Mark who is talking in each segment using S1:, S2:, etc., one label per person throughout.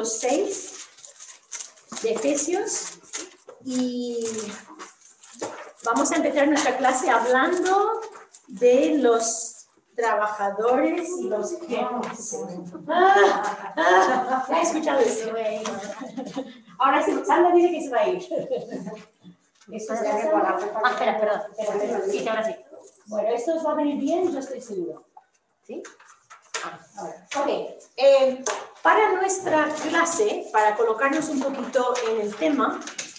S1: capítulo 6 de Efesios y vamos a empezar nuestra clase hablando de los trabajadores y los jefes. Ya he escuchado eso. Ahora sí, Sandra dice que se va a ir. Espera. Sí, ahora sí. Bueno, esto os va a venir bien, yo estoy seguro. ¿Sí? Ahora. Ok. Para nuestra clase, para colocarnos un poquito en el tema,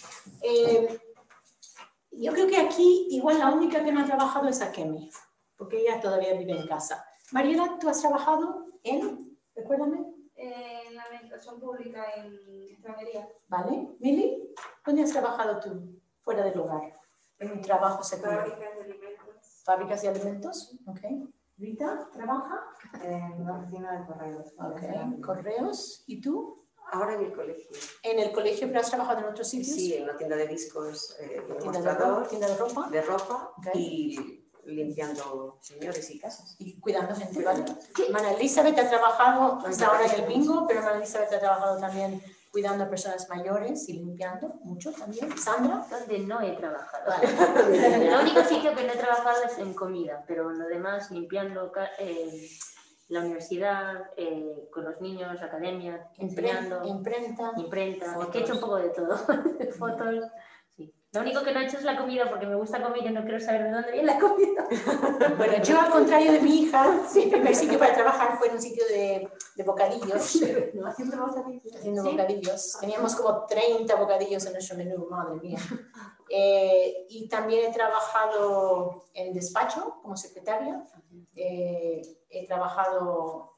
S1: yo creo que aquí igual la única que no ha trabajado es Akemi, porque ella todavía vive en casa. Mariela, ¿tú has trabajado en, recuérdame?
S2: En la administración pública en extranjería.
S1: Vale. Mili, ¿dónde has trabajado tú, fuera del hogar? En un trabajo secundario.
S2: Fábricas de alimentos.
S1: Fábricas de alimentos, ok. Rita, ¿trabaja?
S3: En la oficina de correos.
S1: Ok, correos. ¿Y tú?
S4: Ahora en el colegio.
S1: ¿En el colegio, pero has trabajado en otros sitios?
S4: Sí, en la tienda de discos,
S1: ¿Tienda de ropa?
S4: de ropa
S1: Okay.
S4: Y limpiando señores y casas.
S1: Y cuidando gente, ¿vale? Mana Elizabeth ha trabajado hasta ahora en el bingo, pero Mana Elizabeth ha trabajado también cuidando a personas mayores y limpiando mucho también. ¿Sandra?
S5: Donde no he trabajado.
S1: Vale.
S5: El único sitio que no he trabajado es en comida, pero en lo demás limpiando la universidad, con los niños, academia, enseñando,
S1: imprenta,
S5: es que he hecho un poco de todo. Fotos, sí. Lo único que no he hecho es la comida porque me gusta comer y no quiero saber de dónde viene la comida.
S1: Bueno, yo al contrario de mi hija, mi primer sitio para trabajar fue en un sitio de bocadillos. Haciendo bocadillos. Teníamos como 30 bocadillos en nuestro menú, madre mía. Y también he trabajado en despacho como secretaria. He trabajado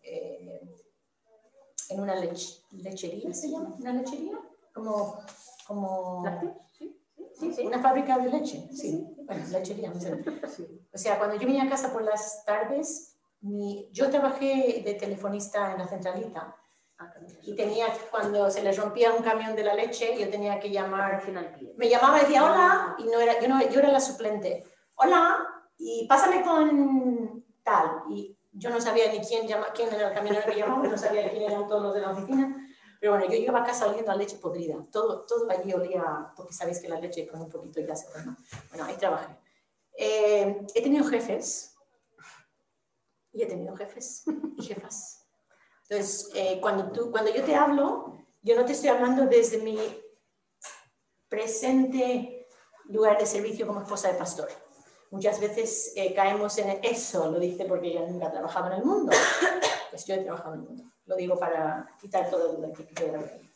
S1: en una lechería, ¿se llama? ¿Una lechería? Como...
S5: ¿Lácteos?
S1: Sí, una fábrica de leche, sí. Bueno, lechería, no sé. O sea, cuando yo venía a casa por las tardes, yo trabajé de telefonista en la centralita. Y tenía, cuando se les rompía un camión de la leche, yo tenía que llamar. Me llamaba y decía, hola, y yo era la suplente. Hola, y pásame con tal. Y yo no sabía ni quién era el camionero que llamaba, no sabía quién eran todos los de la oficina. Pero bueno, yo iba a casa oliendo a leche podrida. Todo allí olía, porque sabéis que la leche con un poquito ya se quema. Bueno, ahí trabajé. He tenido jefes. Y he tenido jefes y jefas. Entonces, cuando yo te hablo, yo no te estoy hablando desde mi presente lugar de servicio como esposa de pastor. Muchas veces caemos en eso, lo dice porque ella nunca ha trabajado en el mundo. Pues yo he trabajado en el mundo. Lo digo para quitar toda duda que queda ahí.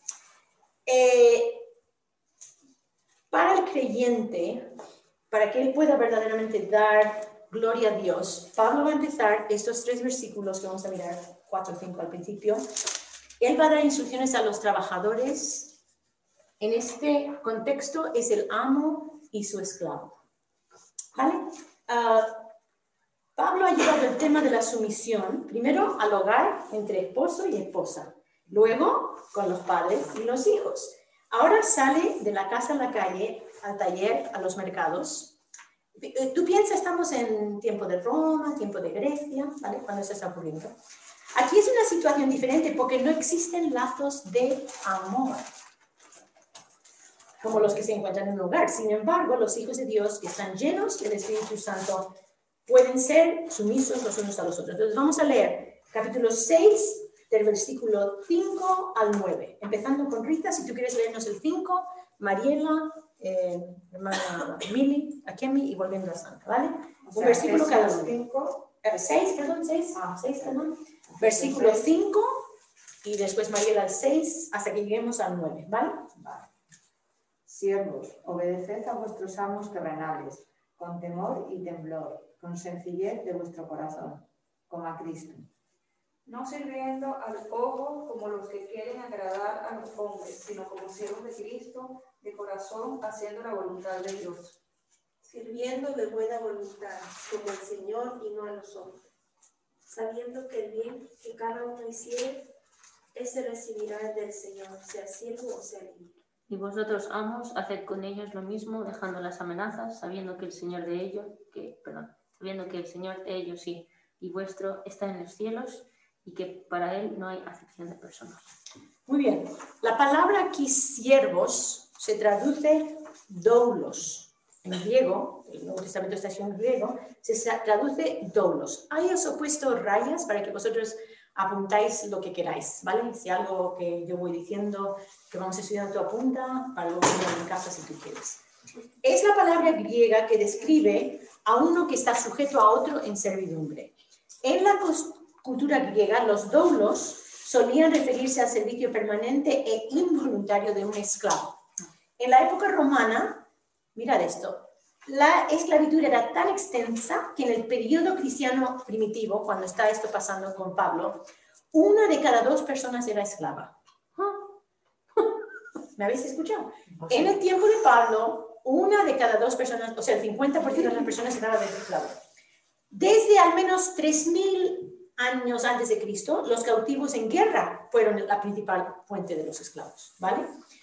S1: Para el creyente, para que él pueda verdaderamente dar gloria a Dios, Pablo va a empezar estos 3 versículos que vamos a mirar, 4 o 5 al principio. Él va a dar instrucciones a los trabajadores. En este contexto es el amo y su esclavo. ¿Vale? Pablo ha llevado el tema de la sumisión, primero al hogar entre esposo y esposa, luego con los padres y los hijos. Ahora sale de la casa a la calle, al taller, a los mercados. Tú piensas, estamos en tiempo de Roma, tiempo de Grecia, ¿vale? Cuando eso está ocurriendo. Aquí es una situación diferente porque no existen lazos de amor como los que se encuentran en un hogar. Sin embargo, los hijos de Dios que están llenos del Espíritu Santo pueden ser sumisos los unos a los otros. Entonces vamos a leer capítulo 6 del versículo 5 al 9. Empezando con Rita, si tú quieres leernos el 5, Mariela, hermana Mili, Akemi y volviendo a Santa, ¿vale? Un versículo cada uno. 6, perdón. Versículo 5 y después Mariela al 6 hasta que lleguemos al 9, ¿vale?
S3: Vale. Siervos, obedeced a vuestros amos terrenales, con temor y temblor, con sencillez de vuestro corazón, como a Cristo.
S2: No sirviendo al ojo como los que quieren agradar a los hombres, sino como siervos de Cristo, de corazón, haciendo la voluntad de Dios.
S6: Sirviendo de buena voluntad, como al Señor y no a los hombres, sabiendo que el bien que cada uno hiciere, ese recibirá el del Señor, sea siervo o sea libre.
S5: Y vosotros, amos, haced con ellos lo mismo, dejando las amenazas, sabiendo que el Señor de ellos, sí, y vuestro está en los cielos, y que para él no hay acepción de personas.
S1: Muy bien. La palabra aquí siervos se traduce doulos. En griego, el Nuevo Testamento está escrito en griego, se traduce doulos. Ahí os he puesto rayas para que vosotros apuntáis lo que queráis, ¿vale? Si algo que yo voy diciendo que vamos estudiando, tú apunta, para luego verlo en casa si tú quieres. Es la palabra griega que describe a uno que está sujeto a otro en servidumbre. En la cultura griega, los doulos solían referirse al servicio permanente e involuntario de un esclavo. En la época romana, mirad esto, la esclavitud era tan extensa que en el periodo cristiano primitivo, cuando está esto pasando con Pablo, 1 de cada 2 personas era esclava. ¿Me habéis escuchado? En el tiempo de Pablo, 1 de cada 2 personas, o sea, el 50% de las personas estaban esclavas. Desde al menos 3000 años antes de Cristo, los cautivos en guerra fueron la principal fuente de los esclavos, ¿vale?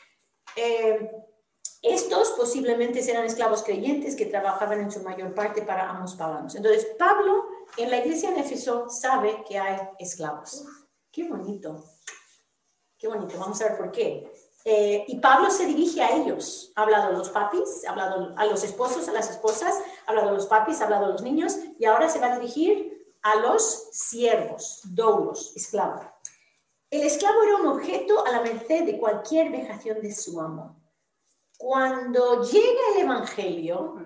S1: Estos posiblemente eran esclavos creyentes que trabajaban en su mayor parte para amos paganos. Entonces, Pablo en la iglesia en Éfeso sabe que hay esclavos. ¡Qué bonito! ¡Qué bonito! Vamos a ver por qué. Y Pablo se dirige a ellos. Ha hablado a los papis, ha hablado a los esposos, a las esposas, ha hablado a los papis, ha hablado a los niños, y ahora se va a dirigir a los siervos, doulos, esclavos. El esclavo era un objeto a la merced de cualquier vejación de su amo. Cuando llega el Evangelio,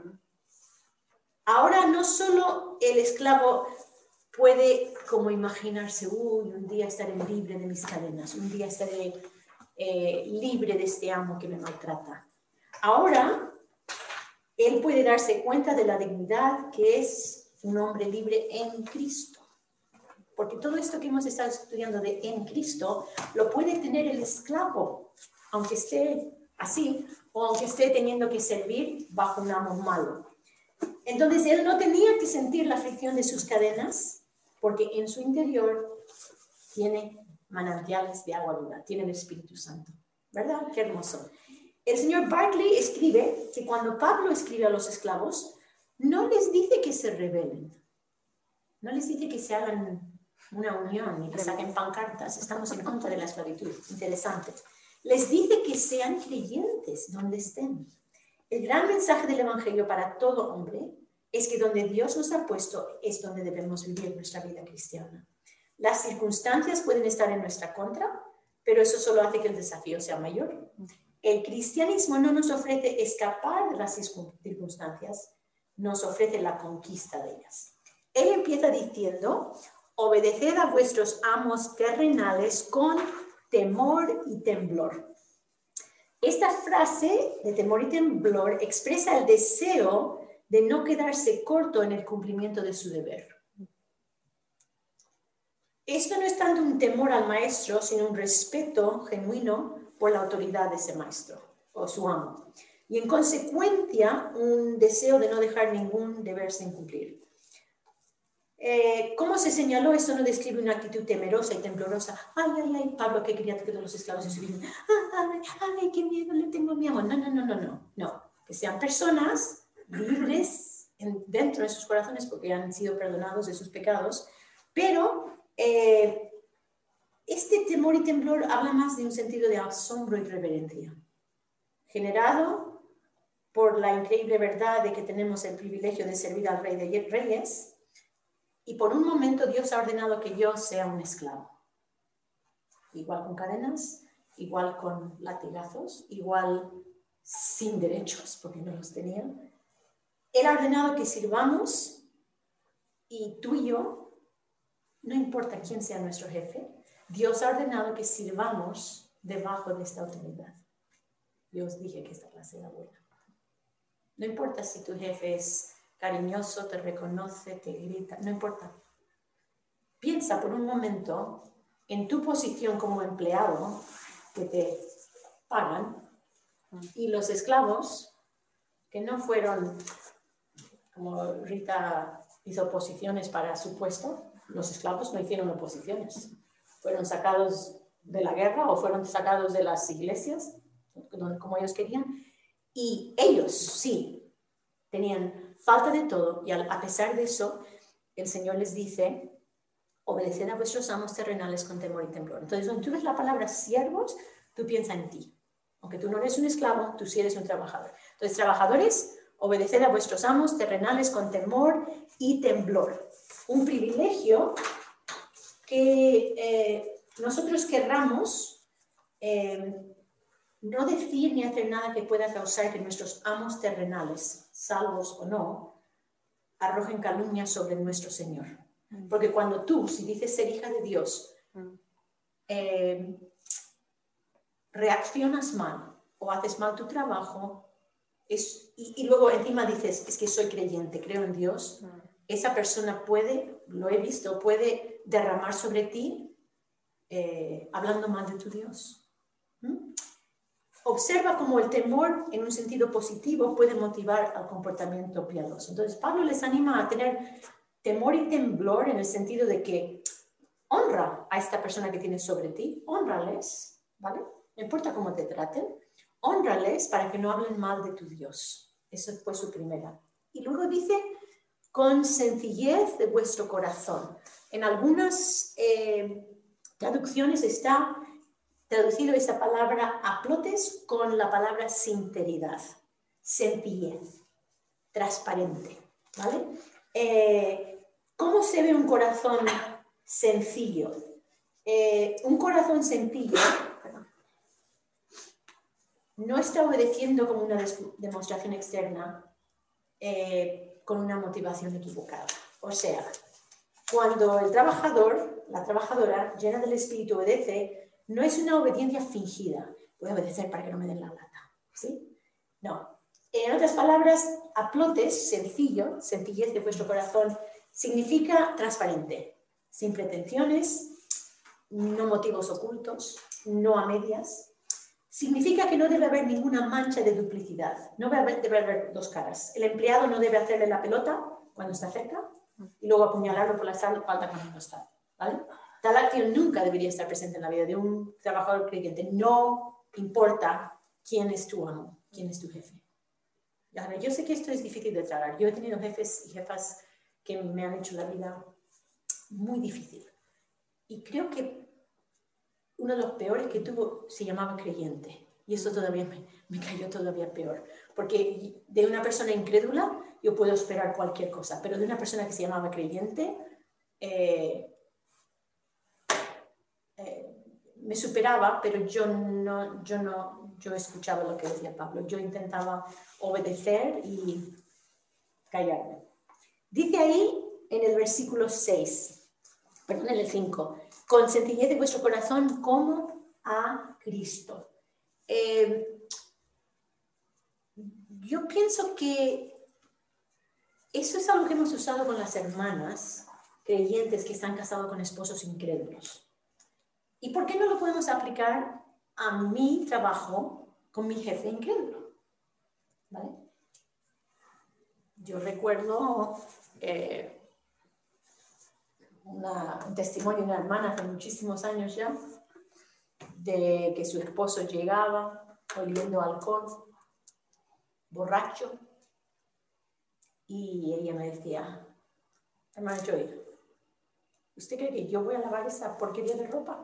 S1: ahora no solo el esclavo puede como imaginarse, uy, un día estaré libre de mis cadenas, un día estaré libre de este amo que me maltrata. Ahora, él puede darse cuenta de la dignidad que es un hombre libre en Cristo. Porque todo esto que hemos estado estudiando de en Cristo, lo puede tener el esclavo, aunque esté así, o aunque esté teniendo que servir bajo un amo malo. Entonces, él no tenía que sentir la fricción de sus cadenas, porque en su interior tiene manantiales de agua viva, tiene el Espíritu Santo. ¿Verdad? Qué hermoso. El señor Barclay escribe que cuando Pablo escribe a los esclavos, no les dice que se rebelen, no les dice que se hagan una unión y que saquen pancartas. Estamos en contra de la esclavitud. Interesante. Les dice que sean creyentes donde estén. El gran mensaje del Evangelio para todo hombre es que donde Dios nos ha puesto es donde debemos vivir nuestra vida cristiana. Las circunstancias pueden estar en nuestra contra, pero eso solo hace que el desafío sea mayor. El cristianismo no nos ofrece escapar de las circunstancias, nos ofrece la conquista de ellas. Él empieza diciendo, obedeced a vuestros amos terrenales con temor y temblor. Esta frase de temor y temblor expresa el deseo de no quedarse corto en el cumplimiento de su deber. Esto no es tanto un temor al maestro, sino un respeto genuino por la autoridad de ese maestro o su amo. Y en consecuencia, un deseo de no dejar ningún deber sin cumplir. Como se señaló, esto no describe una actitud temerosa y temblorosa. Ay, ay, ay, Pablo, que quería que todos los esclavos se subieran. Ay, ay, qué miedo, le tengo miedo. No. Que sean personas libres dentro de sus corazones porque han sido perdonados de sus pecados. Pero este temor y temblor habla más de un sentido de asombro y reverencia, generado por la increíble verdad de que tenemos el privilegio de servir al Rey de Reyes. Y por un momento Dios ha ordenado que yo sea un esclavo. Igual con cadenas, igual con latigazos, igual sin derechos, porque no los tenía. Él ha ordenado que sirvamos y tú y yo, no importa quién sea nuestro jefe, Dios ha ordenado que sirvamos debajo de esta autoridad. Yo os dije que esta clase era buena. No importa si tu jefe es cariñoso, te reconoce, te grita, no importa. Piensa por un momento en tu posición como empleado que te pagan y los esclavos que no fueron, como Rita hizo oposiciones para su puesto, los esclavos no hicieron oposiciones. Fueron sacados de la guerra o fueron sacados de las iglesias, como ellos querían, y ellos sí tenían falta de todo, y a pesar de eso, el Señor les dice, obedeced a vuestros amos terrenales con temor y temblor. Entonces, cuando tú ves la palabra siervos, tú piensa en ti. Aunque tú no eres un esclavo, tú sí eres un trabajador. Entonces, trabajadores, obedeced a vuestros amos terrenales con temor y temblor. Un privilegio que nosotros querramos no decir ni hacer nada que pueda causar que nuestros amos terrenales, salvos o no, arrojen calumnia sobre nuestro Señor. Porque cuando tú, si dices ser hija de Dios, reaccionas mal o haces mal tu trabajo y luego encima dices, es que soy creyente, creo en Dios, esa persona puede, lo he visto, puede derramar sobre ti hablando mal de tu Dios. Observa cómo el temor en un sentido positivo puede motivar al comportamiento piadoso. Entonces Pablo les anima a tener temor y temblor en el sentido de que honra a esta persona que tienes sobre ti, hónrales, ¿vale? No importa cómo te traten, hónrales para que no hablen mal de tu Dios. Eso fue su primera. Y luego dice, con sencillez de vuestro corazón. En algunas traducciones está traducido esa palabra aplotes con la palabra sinceridad, sencillez, transparente, ¿vale? ¿Cómo se ve un corazón sencillo? Un corazón sencillo no está obedeciendo como una demostración externa con una motivación equivocada. O sea, cuando el trabajador, la trabajadora, llena del Espíritu obedece, no es una obediencia fingida. Voy a obedecer para que no me den la lata, ¿sí? No. En otras palabras, aplotes, sencillo, sencillez de vuestro corazón, significa transparente, sin pretensiones, no motivos ocultos, no a medias. Significa que no debe haber ninguna mancha de duplicidad, no debe haber dos caras. El empleado no debe hacerle la pelota cuando está cerca y luego apuñalarlo por la espalda cuando no está, ¿vale? Tal acción nunca debería estar presente en la vida de un trabajador creyente. No importa quién es tu amo, quién es tu jefe. Ahora, yo sé que esto es difícil de tragar. Yo he tenido jefes y jefas que me han hecho la vida muy difícil. Y creo que uno de los peores que tuvo se llamaba creyente. Y eso todavía me cayó todavía peor. Porque de una persona incrédula yo puedo esperar cualquier cosa. Pero de una persona que se llamaba creyente... me superaba, pero yo escuchaba lo que decía Pablo. Yo intentaba obedecer y callarme. Dice ahí en el versículo 6, perdón, en el 5, con sencillez de vuestro corazón como a Cristo. Yo pienso que eso es algo que hemos usado con las hermanas creyentes que están casados con esposos incrédulos. ¿Y por qué no lo podemos aplicar a mi trabajo con mi jefe incrédulo? ¿Vale? Yo recuerdo un testimonio de una hermana hace muchísimos años ya, de que su esposo llegaba oliendo alcohol, borracho, y ella me decía, hermana Joy, ¿usted cree que yo voy a lavar esa porquería de ropa?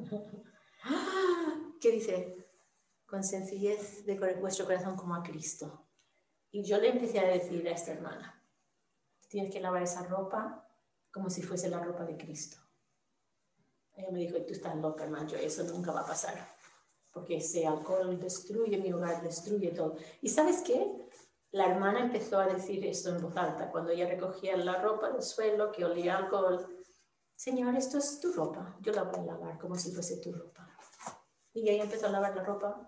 S1: ¿Qué dice? Con sencillez de vuestro corazón como a Cristo. Y yo le empecé a decir a esta hermana, tienes que lavar esa ropa como si fuese la ropa de Cristo. Ella me dijo, tú estás loca, hermano, eso nunca va a pasar, porque ese alcohol destruye mi hogar, destruye todo. ¿Y sabes qué? La hermana empezó a decir esto en voz alta, cuando ella recogía la ropa del suelo, que olía alcohol. Señor, esto es tu ropa, yo la voy a lavar como si fuese tu ropa. Y ella empezó a lavar la ropa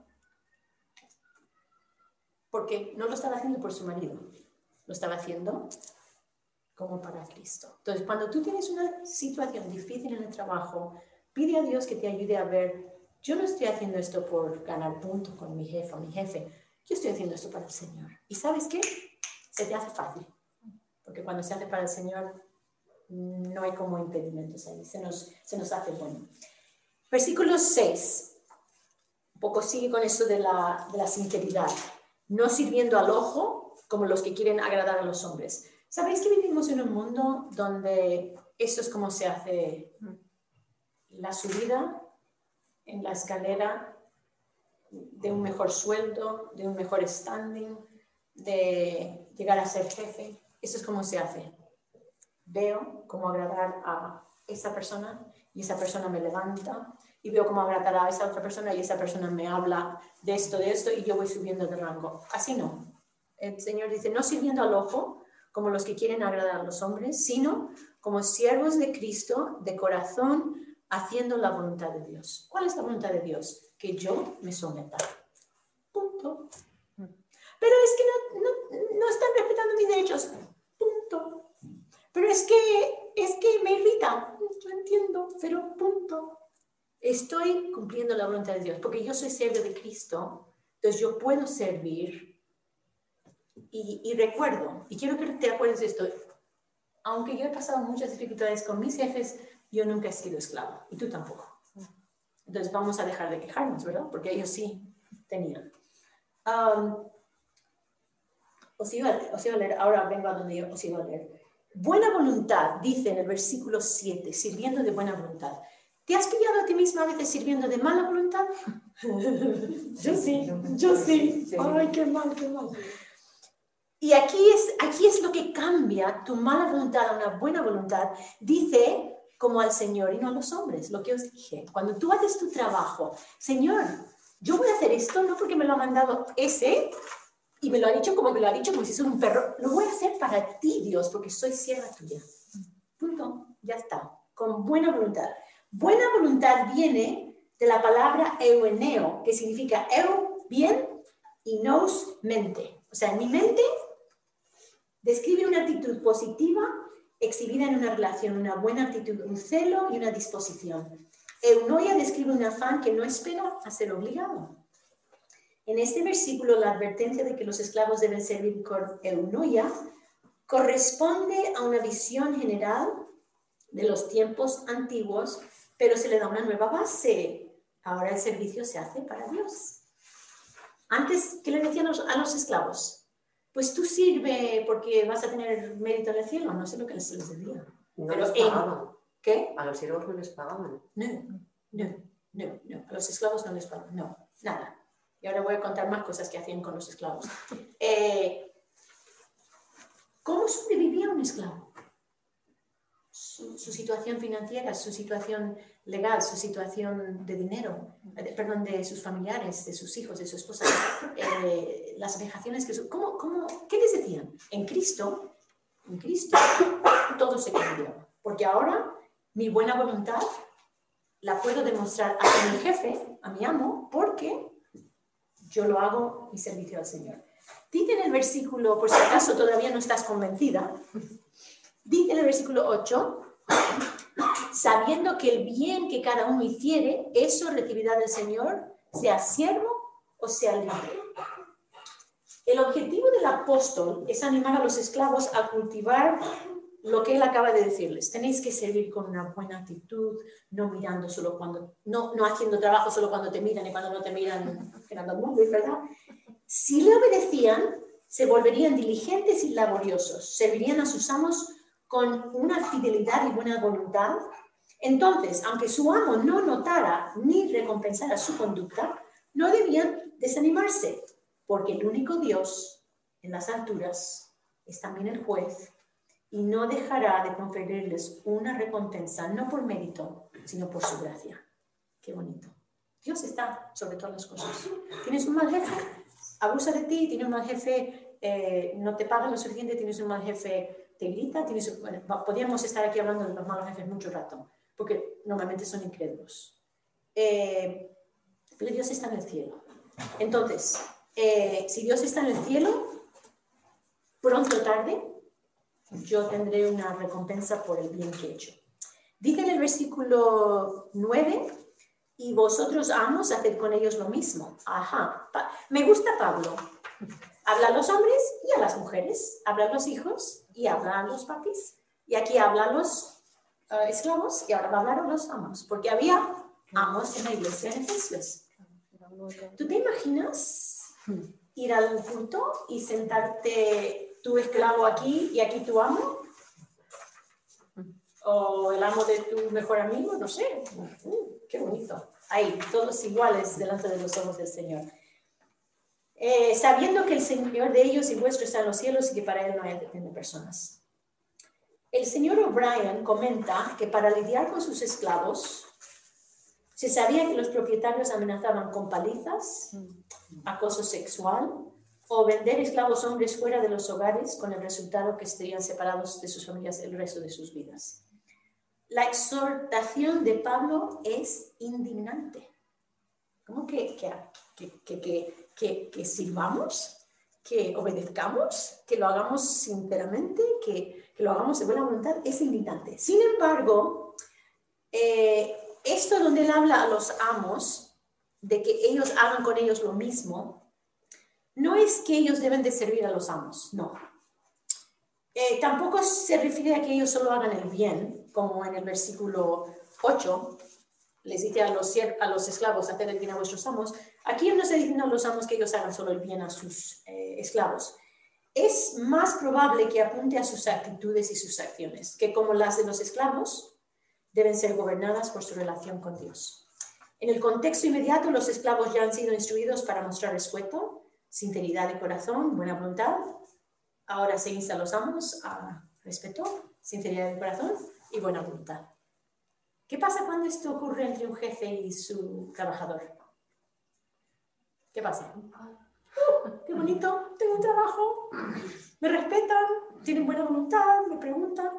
S1: porque no lo estaba haciendo por su marido, lo estaba haciendo como para Cristo. Entonces, cuando tú tienes una situación difícil en el trabajo, pide a Dios que te ayude a ver, yo no estoy haciendo esto por ganar puntos con mi jefe o mi jefe, yo estoy haciendo esto para el Señor. ¿Y sabes qué? Se te hace fácil, porque cuando se hace para el Señor, no hay como impedimentos ahí, se nos hace bueno. Versículo 6, un poco sigue con eso de la sinceridad, no sirviendo al ojo como los que quieren agradar a los hombres. ¿Sabéis que vivimos en un mundo donde eso es como se hace la subida en la escalera de un mejor sueldo, de un mejor standing, de llegar a ser jefe. Eso es como se hace. Veo cómo agradar a esa persona y esa persona me levanta, y veo cómo agradar a esa otra persona y esa persona me habla de esto, y yo voy subiendo de rango. Así no. El Señor dice, no sirviendo al ojo, como los que quieren agradar a los hombres, sino como siervos de Cristo, de corazón, haciendo la voluntad de Dios. ¿Cuál es la voluntad de Dios? Que yo me someta. Punto. Pero es que no están respetando mis derechos. Punto. Pero es que me irrita. Yo entiendo, pero punto. Estoy cumpliendo la voluntad de Dios, porque yo soy siervo de Cristo, entonces yo puedo servir. Y recuerdo, y quiero que te acuerdes de esto, aunque yo he pasado muchas dificultades con mis jefes, yo nunca he sido esclava, y tú tampoco. Entonces vamos a dejar de quejarnos, ¿verdad? Porque ellos sí tenían. Os iba a leer, ahora vengo a donde yo os iba a leer. Buena voluntad, dice en el versículo 7, sirviendo de buena voluntad. ¿Te has pillado a ti misma a veces sirviendo de mala voluntad? Yo sí. Ay, qué mal. Y aquí es lo que cambia tu mala voluntad a una buena voluntad. Dice como al Señor y no a los hombres, lo que os dije. Cuando tú haces tu trabajo, Señor, yo voy a hacer esto no porque me lo ha mandado ese y me lo ha dicho como si soy un perro. Lo voy a hacer para ti, Dios, porque soy sierva tuya. Punto. Ya está. Con buena voluntad. Buena voluntad viene de la palabra eueneo, que significa bien, y nous, mente. O sea, mi mente describe una actitud positiva exhibida en una relación, una buena actitud, un celo y una disposición. Eunoia describe un afán que no espera a ser obligado. En este versículo, la advertencia de que los esclavos deben servir con eunoia corresponde a una visión general de los tiempos antiguos, pero se le da una nueva base. Ahora el servicio se hace para Dios. Antes, ¿qué le decían a los esclavos? Pues tú sirve porque vas a tener mérito en el cielo. No sé lo que se les decía.
S4: No
S1: pero
S4: les pagaban.
S1: ¿Qué?
S4: A los siervos no les pagaban.
S1: No. A los esclavos no les pagaban. No, nada. Y ahora voy a contar más cosas que hacían con los esclavos. ¿Cómo sobrevivía un esclavo? Su situación financiera, su situación legal, su situación de dinero, de sus familiares, de sus hijos, de su esposa, las vejaciones que... ¿Qué les decían? En Cristo todo se cambió. Porque ahora mi buena voluntad la puedo demostrar a mi jefe, a mi amo, porque yo lo hago mi servicio al Señor. Dice en el versículo, por si acaso todavía no estás convencida, dice en el versículo 8, sabiendo que el bien que cada uno hiciere, eso recibirá del Señor, sea siervo o sea libre. El objetivo del apóstol es animar a los esclavos a cultivar lo que él acaba de decirles. Tenéis que servir con una buena actitud, no mirando solo cuando, no haciendo trabajo solo cuando te miran y cuando no te miran, generando el mundo, ¿verdad? Si le obedecían, se volverían diligentes y laboriosos, servirían a sus amos con una fidelidad y buena voluntad. Entonces, aunque su amo no notara ni recompensara su conducta, no debían desanimarse, porque el único Dios en las alturas es también el juez y no dejará de conferirles una recompensa, no por mérito, sino por su gracia. Qué bonito. Dios está sobre todas las cosas. ¿Tienes un mal jefe? Abusa de ti. ¿Tienes un mal jefe? No te paga lo suficiente. ¿Tienes un mal jefe? Te grita. Podríamos estar aquí hablando de los malos jefes mucho rato, porque normalmente son incrédulos. Pero Dios está en el cielo. Entonces, si Dios está en el cielo, pronto o tarde, yo tendré una recompensa por el bien que he hecho. Dice en el versículo 9, y vosotros, amos, haced con ellos lo mismo. Ajá. Me gusta Pablo. Habla a los hombres y a las mujeres. Habla a los hijos y habla a los papis. Y aquí habla a los esclavos y ahora va a hablar a los amos. Porque había amos en la iglesia en Efesios. ¿Tú te imaginas ir al culto y sentarte tu esclavo aquí y aquí tu amo? O el amo de tu mejor amigo, no sé. Qué bonito. ahí, todos iguales delante de los ojos del Señor. Sabiendo que el Señor de ellos y vuestro está en los cielos y que para Él no hay excepción de personas. El señor O'Brien comenta que para lidiar con sus esclavos, se sabía que los propietarios amenazaban con palizas, acoso sexual o vender esclavos hombres fuera de los hogares con el resultado que estarían separados de sus familias el resto de sus vidas. La exhortación de Pablo es indignante. ¿Cómo que sirvamos? ¿Que obedezcamos? ¿Que lo hagamos sinceramente? ¿Que lo hagamos de buena voluntad? Es indignante. Sin embargo, esto donde él habla a los amos de que ellos hagan con ellos lo mismo, no es que ellos deben de servir a los amos, no. Tampoco se refiere a que ellos solo hagan el bien, como en el versículo 8, les dice a los esclavos, haced el bien a vuestros amos. Aquí no está diciendo a los amos que ellos hagan solo el bien a sus esclavos. Es más probable que apunte a sus actitudes y sus acciones, que como las de los esclavos, deben ser gobernadas por su relación con Dios. En el contexto inmediato, los esclavos ya han sido instruidos para mostrar respeto, sinceridad de corazón, buena voluntad. Ahora se insta a los amos a respeto, sinceridad de corazón y buena voluntad. ¿Qué pasa cuando esto ocurre entre un jefe y su trabajador? ¿Qué pasa? ¡Qué bonito! Tengo un trabajo, me respetan, tienen buena voluntad, me preguntan.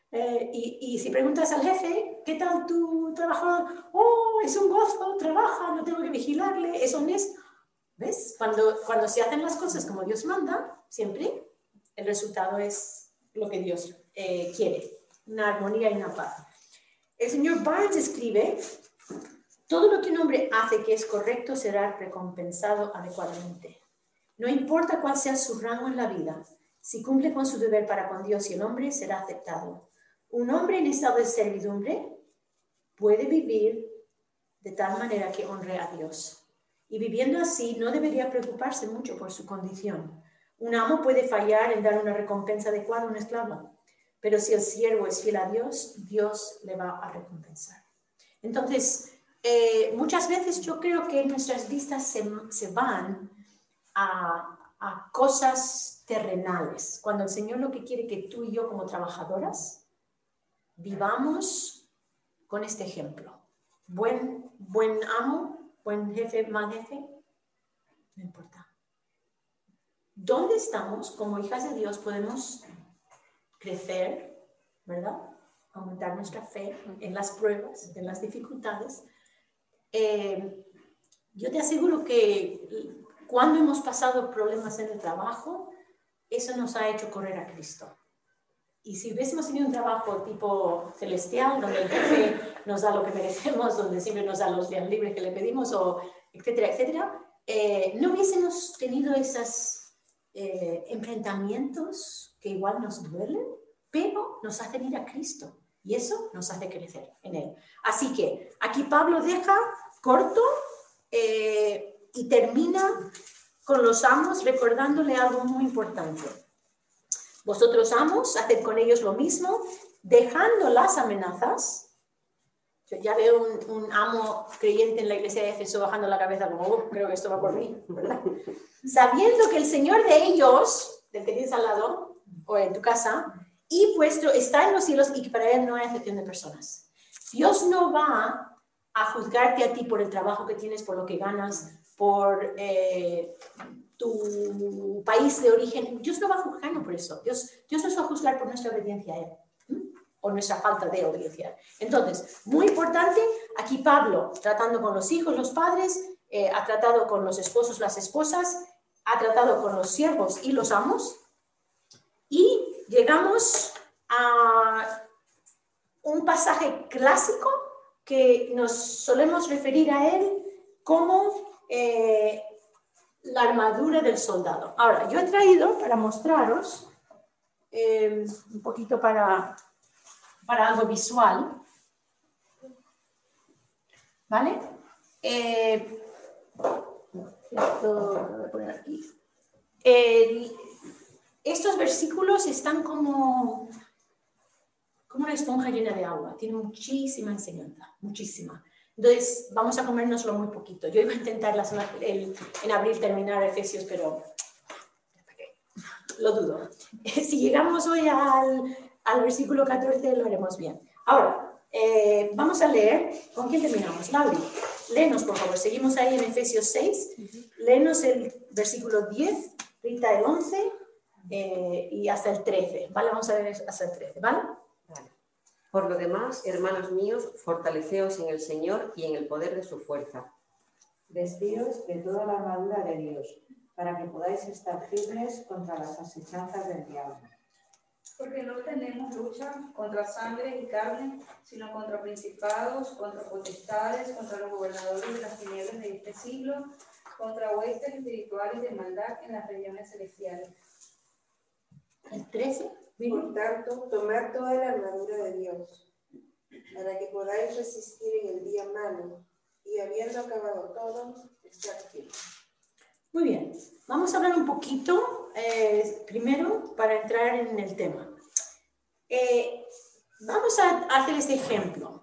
S1: Y si preguntas al jefe, ¿qué tal tu trabajador? ¡Oh, es un gozo, trabaja, no tengo que vigilarle, es honesto! ¿Ves? Cuando se hacen las cosas como Dios manda, siempre el resultado es lo que Dios quiere, una armonía y una paz. El señor Barnes escribe, todo lo que un hombre hace que es correcto será recompensado adecuadamente. No importa cuál sea su rango en la vida, si cumple con su deber para con Dios y el hombre, será aceptado. Un hombre en estado de servidumbre puede vivir de tal manera que honre a Dios. Y viviendo así, no debería preocuparse mucho por su condición. Un amo puede fallar en dar una recompensa adecuada a un esclavo, pero si el siervo es fiel a Dios, Dios le va a recompensar. Entonces, muchas veces yo creo que nuestras vistas se van a cosas terrenales, cuando el Señor lo que quiere que tú y yo como trabajadoras vivamos con este ejemplo. Buen amo, buen jefe, mal jefe, no importa. ¿Dónde estamos como hijas de Dios? Podemos crecer, ¿verdad? Aumentar nuestra fe en las pruebas, en las dificultades. Yo te aseguro que cuando hemos pasado problemas en el trabajo, eso nos ha hecho correr a Cristo. Y si hubiésemos tenido un trabajo tipo celestial, donde el jefe nos da lo que merecemos, donde siempre nos da los días libres que le pedimos, o etcétera, etcétera, no hubiésemos tenido esos enfrentamientos que igual nos duelen, pero nos hacen ir a Cristo. Y eso nos hace crecer en Él. Así que aquí Pablo deja corto y termina con los amos recordándole algo muy importante. Vosotros amos, haced con ellos lo mismo, dejando las amenazas. Yo ya veo un amo creyente en la iglesia de Éfeso bajando la cabeza como, creo que esto va por mí, ¿verdad? Sabiendo que el Señor de ellos, del que tienes al lado, o en tu casa, y vuestro está en los cielos y que para Él no hay excepción de personas. Dios no va a juzgarte a ti por el trabajo que tienes, por lo que ganas, por tu país de origen. Dios no va a juzgarnos por eso. Dios nos va a juzgar por nuestra obediencia a Él, o nuestra falta de obediencia. Entonces, muy importante, aquí Pablo, tratando con los hijos, los padres, ha tratado con los esposos, las esposas, ha tratado con los siervos y los amos, y llegamos a un pasaje clásico que nos solemos referir a él como la armadura del soldado. Ahora, yo he traído para mostraros un poquito para algo visual, ¿vale? Esto voy a poner aquí. Estos versículos están como una esponja llena de agua. Tienen muchísima enseñanza, muchísima. Entonces, vamos a comérnoslo muy poquito. Yo iba a intentar en abril terminar Efesios, pero lo dudo. Si llegamos hoy al versículo 14, lo haremos bien. Ahora, vamos a leer. ¿Con quién terminamos? Lauri, léenos, por favor. Seguimos ahí en Efesios 6. Léenos el versículo 10, Rita el 11 y hasta el 13. ¿Vale? Vamos a ver hasta el 13, ¿vale?
S4: Vale. Por lo demás, hermanos míos, fortaleceos en el Señor y en el poder de su fuerza.
S3: Vestíos de toda la armadura de Dios, para que podáis estar firmes contra las asechanzas del diablo.
S2: Porque no tenemos lucha contra sangre y carne, sino contra principados, contra potestades, contra los gobernadores de las tinieblas de este siglo, contra huestes espirituales de maldad en las regiones celestiales.
S1: El 13.
S6: Por tanto, tomad toda la armadura de Dios, para que podáis resistir en el día malo, y habiendo acabado todo, estar firmes.
S1: Muy bien, vamos a hablar un poquito primero para entrar en el tema. Vamos a hacer este ejemplo.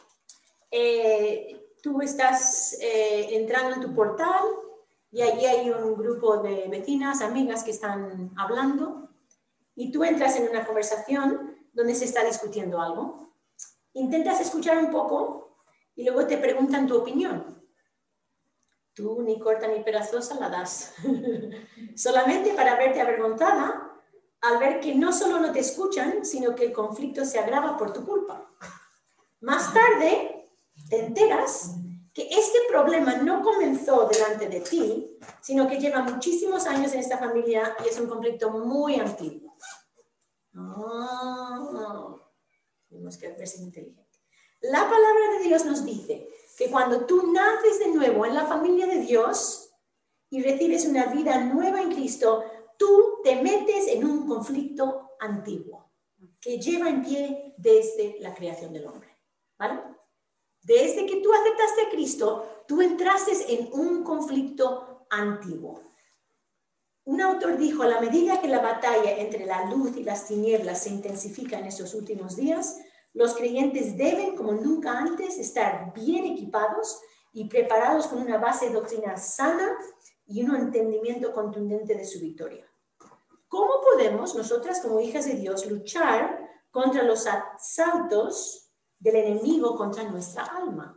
S1: Tú estás entrando en tu portal y allí hay un grupo de vecinas, amigas que están hablando y tú entras en una conversación donde se está discutiendo algo. Intentas escuchar un poco y luego te preguntan tu opinión. Tú, ni corta ni perezosa, la das. Solamente para verte avergonzada al ver que no solo no te escuchan, sino que el conflicto se agrava por tu culpa. Más tarde te enteras que este problema no comenzó delante de ti, sino que lleva muchísimos años en esta familia y es un conflicto muy antiguo. Tenemos que ser inteligentes. La palabra de Dios nos dice que cuando tú naces de nuevo en la familia de Dios y recibes una vida nueva en Cristo, tú te metes en un conflicto antiguo que lleva en pie desde la creación del hombre. ¿Vale? Desde que tú aceptaste a Cristo, tú entraste en un conflicto antiguo. Un autor dijo, a la medida que la batalla entre la luz y las tinieblas se intensifica en estos últimos días, los creyentes deben, como nunca antes, estar bien equipados y preparados con una base de doctrina sana y un entendimiento contundente de su victoria. ¿Cómo podemos, nosotras como hijas de Dios, luchar contra los asaltos del enemigo contra nuestra alma?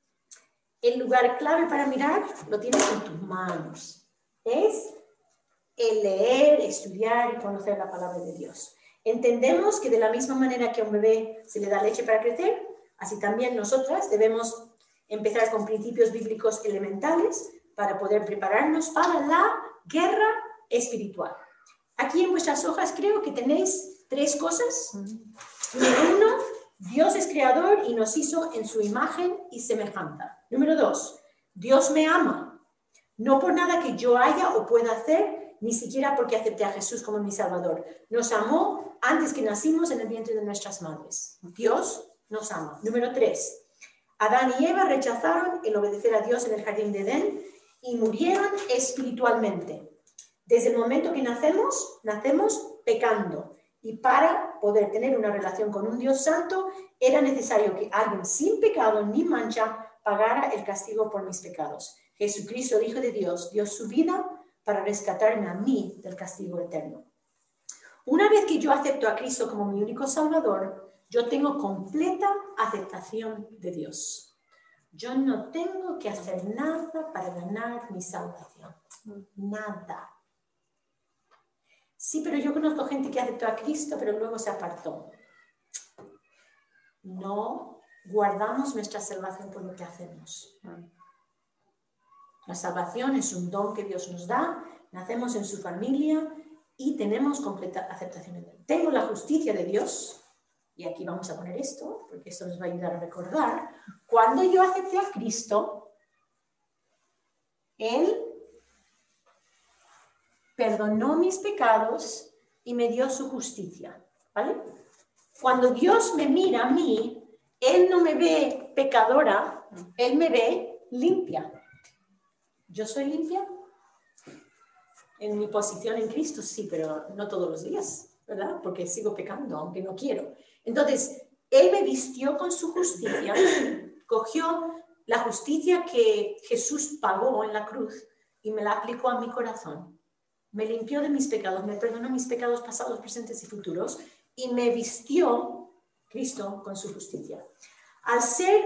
S1: El lugar clave para mirar lo tienes en tus manos. Es el leer, estudiar y conocer la palabra de Dios. Entendemos que de la misma manera que a un bebé se le da leche para crecer, así también nosotras debemos empezar con principios bíblicos elementales para poder prepararnos para la guerra espiritual. Aquí en vuestras hojas creo que tenéis 3 cosas. Número 1, Dios es creador y nos hizo en su imagen y semejanza. Número 2, Dios me ama, no por nada que yo haya o pueda hacer, ni siquiera porque acepté a Jesús como mi Salvador. Nos amó antes que nacimos en el vientre de nuestras madres. Dios nos ama. Número 3, Adán y Eva rechazaron el obedecer a Dios en el jardín de Edén y murieron espiritualmente. Desde el momento que nacemos pecando. Y para poder tener una relación con un Dios santo, era necesario que alguien sin pecado ni mancha pagara el castigo por mis pecados. Jesucristo, el Hijo de Dios, dio su vida para rescatarme a mí del castigo eterno. Una vez que yo acepto a Cristo como mi único Salvador, yo tengo completa aceptación de Dios. Yo no tengo que hacer nada para ganar mi salvación. Nada. Sí, pero yo conozco gente que aceptó a Cristo, pero luego se apartó. No guardamos nuestra salvación por lo que hacemos. La salvación es un don que Dios nos da, nacemos en su familia y tenemos completa aceptación de Él. Tengo la justicia de Dios, y aquí vamos a poner esto, porque esto nos va a ayudar a recordar. Cuando yo acepté a Cristo, Él perdonó mis pecados y me dio su justicia, ¿vale? Cuando Dios me mira a mí, Él no me ve pecadora, Él me ve limpia. ¿Yo soy limpia? En mi posición en Cristo sí, pero no todos los días, ¿verdad? Porque sigo pecando, aunque no quiero. Entonces, Él me vistió con su justicia, cogió la justicia que Jesús pagó en la cruz y me la aplicó a mi corazón. Me limpió de mis pecados, me perdonó mis pecados pasados, presentes y futuros y me vistió Cristo con su justicia. Al ser,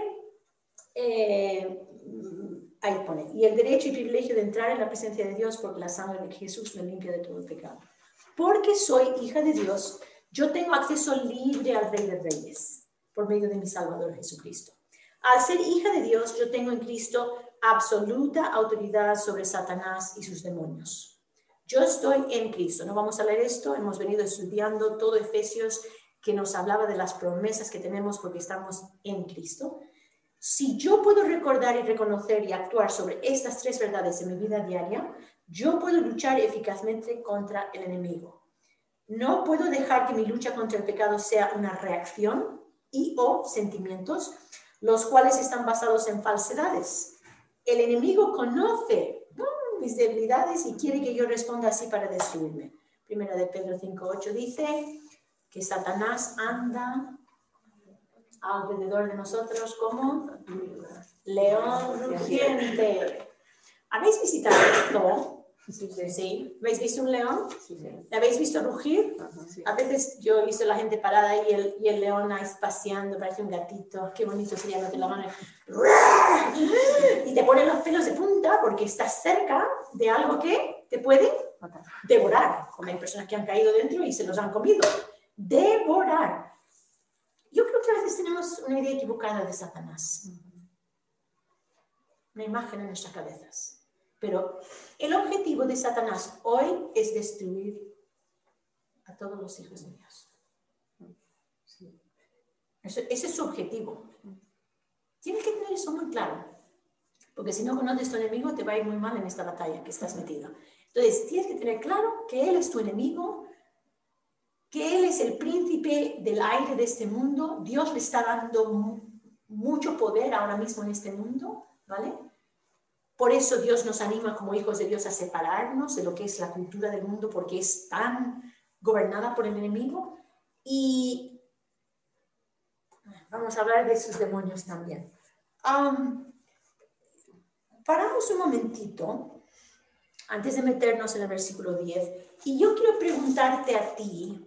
S1: ahí pone, y el derecho y privilegio de entrar en la presencia de Dios porque la sangre de Jesús me limpia de todo pecado. Porque soy hija de Dios, yo tengo acceso libre al Rey de Reyes por medio de mi Salvador Jesucristo. Al ser hija de Dios, yo tengo en Cristo absoluta autoridad sobre Satanás y sus demonios. Yo estoy en Cristo. No vamos a leer esto, hemos venido estudiando todo Efesios que nos hablaba de las promesas que tenemos porque estamos en Cristo. Si yo puedo recordar y reconocer y actuar sobre estas tres verdades en mi vida diaria, yo puedo luchar eficazmente contra el enemigo. No puedo dejar que mi lucha contra el pecado sea una reacción y o sentimientos, los cuales están basados en falsedades. El enemigo conoce mis debilidades y quiere que yo responda así para destruirme. Primera de Pedro 5:8 dice que Satanás anda alrededor de nosotros como león rugiente. ¿Habéis visitado esto? Sí. ¿Habéis visto un león?
S4: Sí.
S1: ¿Habéis visto rugir?
S4: Sí.
S1: A veces yo he visto a la gente parada y el león ahí paseando, parece un gatito. Qué bonito sería no te la mano. Y te ponen los pelos de punta porque estás cerca de algo que te puede devorar. Como hay personas que han caído dentro y se los han comido. Devorar. Yo creo que a veces tenemos una idea equivocada de Satanás. Una imagen en nuestras cabezas. Pero el objetivo de Satanás hoy es destruir a todos los hijos de Dios. Ese es su objetivo. Tienes que tener eso muy claro. Porque si no conoces tu enemigo, te va a ir muy mal en esta batalla que estás metido. Entonces, tienes que tener claro que él es tu enemigo, que él es el príncipe del aire de este mundo. Dios le está dando mucho poder ahora mismo en este mundo, ¿vale? Por eso Dios nos anima como hijos de Dios a separarnos de lo que es la cultura del mundo porque es tan gobernada por el enemigo. Y vamos a hablar de sus demonios también. Paramos un momentito antes de meternos en el versículo 10 y yo quiero preguntarte a ti,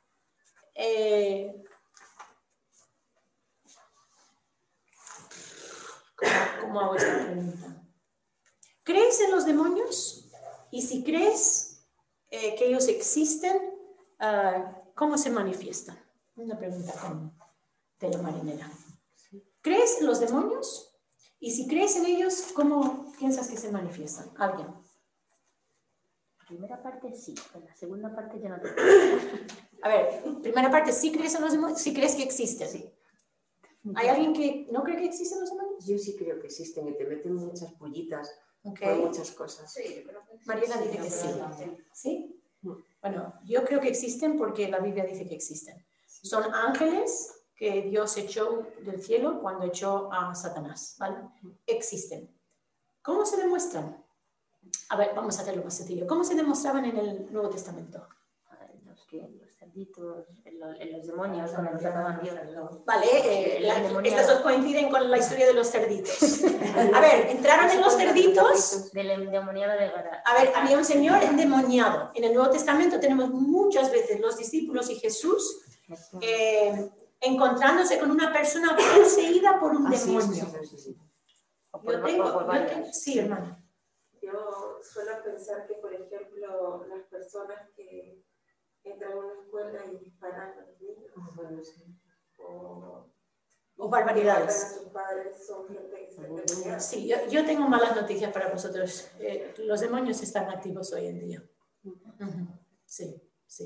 S1: ¿cómo hago esta pregunta? ¿Crees en los demonios? Y si crees que ellos existen, ¿cómo se manifiestan? Una pregunta de la marinera. ¿Crees en los demonios? Y si crees en ellos, ¿cómo piensas que se manifiestan? ¿Alguien?
S5: La primera parte sí, pero la segunda parte ya no te
S1: A ver, primera parte, ¿sí crees en los demonios? ¿Sí crees que existen?
S4: Sí.
S1: ¿Hay alguien que no cree que existen los demonios?
S4: Yo sí creo que existen y te meten muchas pullitas
S1: Okay.
S4: por muchas cosas.
S2: Sí, yo creo que sí.
S1: Mariela dice que sí. ¿Sí? Bueno, yo creo que existen porque la Biblia dice que existen. Son ángeles que Dios echó del cielo cuando echó a Satanás, ¿vale? Existen. ¿Cómo se demuestran? A ver, vamos a hacerlo más sencillo. ¿Cómo se demostraban en el Nuevo Testamento?
S5: Los cerditos, los demonios, cuando los sacaban Dios.
S1: Vale, estas dos coinciden con la historia de los cerditos. A ver, entraron en los cerditos.
S5: Del endemoniado de Gara.
S1: A ver, había un señor endemoniado. En el Nuevo Testamento tenemos muchas veces los discípulos y Jesús encontrándose con una persona poseída por un demonio.
S4: Sí.
S1: Sí, hermano.
S6: Yo suelo pensar que, por ejemplo, las personas que entran a una escuela y disparan a los niños
S1: O barbaridades.
S6: a sus padres son gente que está endemoniada.
S1: Sí, yo tengo malas noticias para vosotros. Los demonios están activos hoy en día. Sí.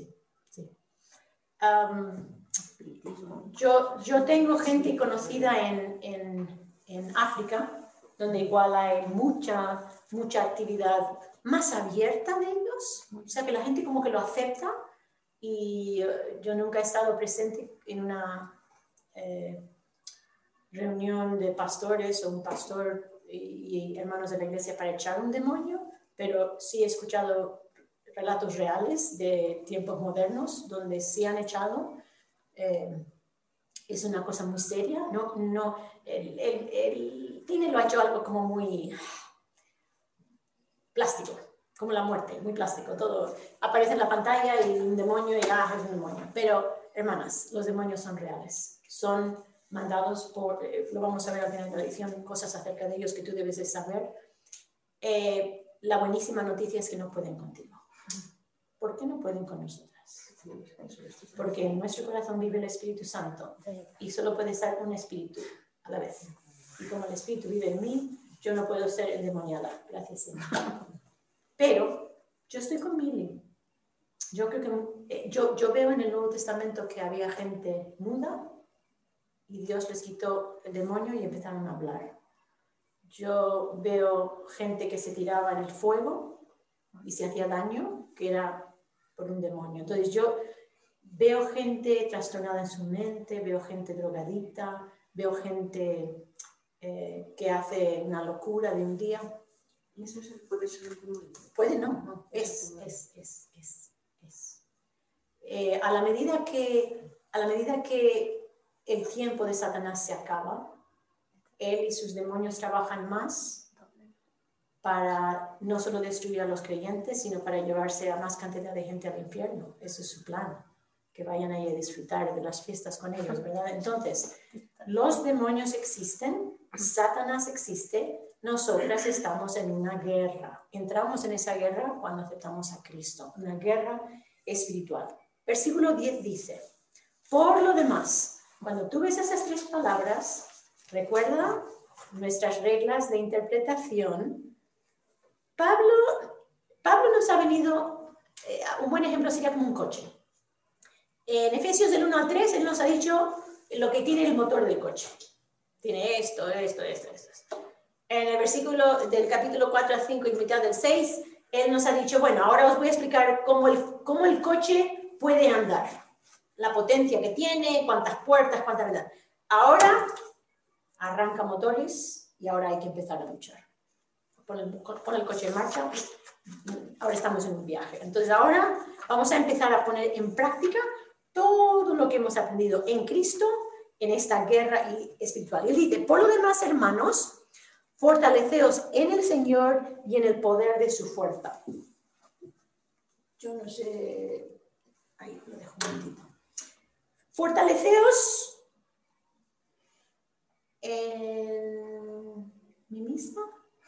S1: Yo tengo gente conocida en África, donde igual hay mucha actividad más abierta de ellos. O sea, que la gente como que lo acepta. Y yo nunca he estado presente en una reunión de pastores o un pastor y hermanos de la iglesia para echar un demonio, pero sí he escuchado relatos reales de tiempos modernos donde sí han echado. Es una cosa muy seria. El Tine lo ha hecho algo como muy plástico, como la muerte, muy plástico. Todo aparece en la pantalla y un demonio y es un demonio. Pero, hermanas, los demonios son reales. Son mandados por, lo vamos a ver al final de la edición, cosas acerca de ellos que tú debes de saber. La buenísima noticia es que no pueden contigo. ¿Por qué no pueden con nosotras? Porque en nuestro corazón vive el Espíritu Santo y solo puede estar un espíritu a la vez. Y como el Espíritu vive en mí, yo no puedo ser endemoniada. Gracias, Señor. Pero yo estoy con Milly. Yo creo que yo veo en el Nuevo Testamento que había gente muda y Dios les quitó el demonio y empezaron a hablar. Yo veo gente que se tiraba en el fuego y se hacía daño, que era por un demonio. Entonces yo veo gente trastornada en su mente, veo gente drogadicta, veo gente que hace una locura de un día.
S4: ¿Y eso puede ser el demonio?
S1: Puede no, es. A la medida que el tiempo de Satanás se acaba, él y sus demonios trabajan más para no solo destruir a los creyentes, sino para llevarse a más cantidad de gente al infierno. Ese es su plan, que vayan ahí a disfrutar de las fiestas con ellos, ¿verdad? Entonces, los demonios existen, Satanás existe, nosotras estamos en una guerra. Entramos en esa guerra cuando aceptamos a Cristo, una guerra espiritual. Versículo 10 dice, por lo demás, cuando tú ves esas tres palabras, recuerda nuestras reglas de interpretación. Pablo nos ha venido, un buen ejemplo sería como un coche. En Efesios del 1 al 3, él nos ha dicho lo que tiene el motor del coche. Tiene esto. En el versículo del capítulo 4 al 5 y mitad del 6, él nos ha dicho, bueno, ahora os voy a explicar cómo el coche puede andar. La potencia que tiene, cuántas puertas, cuánta verdad. Ahora arranca motores y ahora hay que empezar a luchar. Pon el coche en marcha, ahora estamos en un viaje. Entonces ahora vamos a empezar a poner en práctica todo lo que hemos aprendido en Cristo en esta guerra espiritual. Y dice, por lo demás, hermanos, fortaleceos en el Señor y en el poder de su fuerza. Yo no sé, ahí lo dejo un momentito. Fortaleceos en mí misma.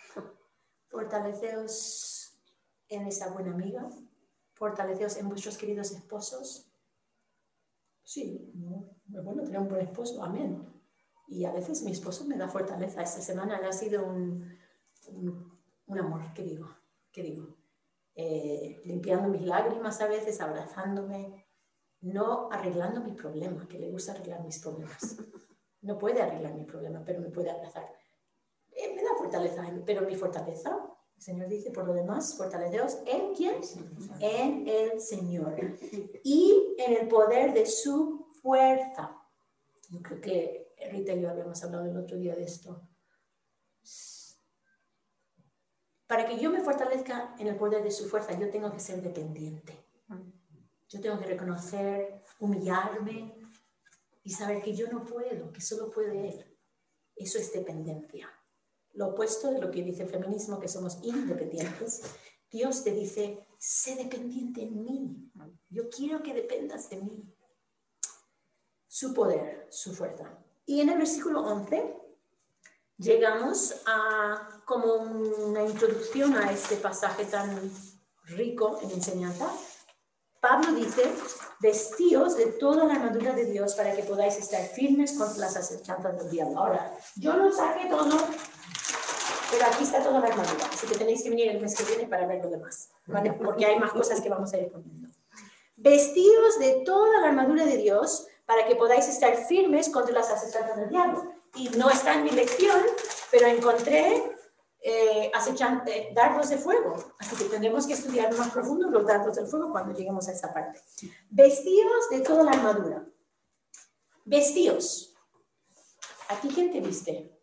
S1: Fortaleceos en esa buena amiga. Fortaleceos en vuestros queridos esposos. Sí, es bueno tener un buen esposo, amén. Y a veces mi esposo me da fortaleza. Esta semana ha sido un amor, ¿qué digo? Limpiando mis lágrimas a veces, abrazándome, no arreglando mi problema, que le gusta arreglar mis problemas. No puede arreglar mi problema, pero me puede abrazar. Me da fortaleza, pero mi fortaleza, el Señor dice, por lo demás, fortaleceos en ¿quién? En el Señor. Y en el poder de su fuerza. Yo creo que Rita y yo habíamos hablado el otro día de esto. Para que yo me fortalezca en el poder de su fuerza, yo tengo que ser dependiente. Yo tengo que reconocer, humillarme y saber que yo no puedo, que solo puede Él. Eso es dependencia. Lo opuesto de lo que dice el feminismo, que somos independientes. Dios te dice, sé dependiente en mí. Yo quiero que dependas de mí. Su poder, su fuerza. Y en el versículo 11 llegamos a como una introducción a este pasaje tan rico en enseñanza. Pablo dice, vestíos de toda la armadura de Dios para que podáis estar firmes contra las acechanzas del diablo. Ahora, yo no saqué todo, pero aquí está toda la armadura, así que tenéis que venir el mes que viene para ver lo demás, ¿vale? Porque hay más cosas que vamos a ir poniendo. Vestíos de toda la armadura de Dios para que podáis estar firmes contra las acechanzas del diablo. Y no está en mi lección, pero encontré dardos de fuego. Así que tendremos que estudiar más profundo los dardos del fuego cuando lleguemos a esa parte. Vestíos de toda la armadura. Vestíos. ¿Aquí quién te viste?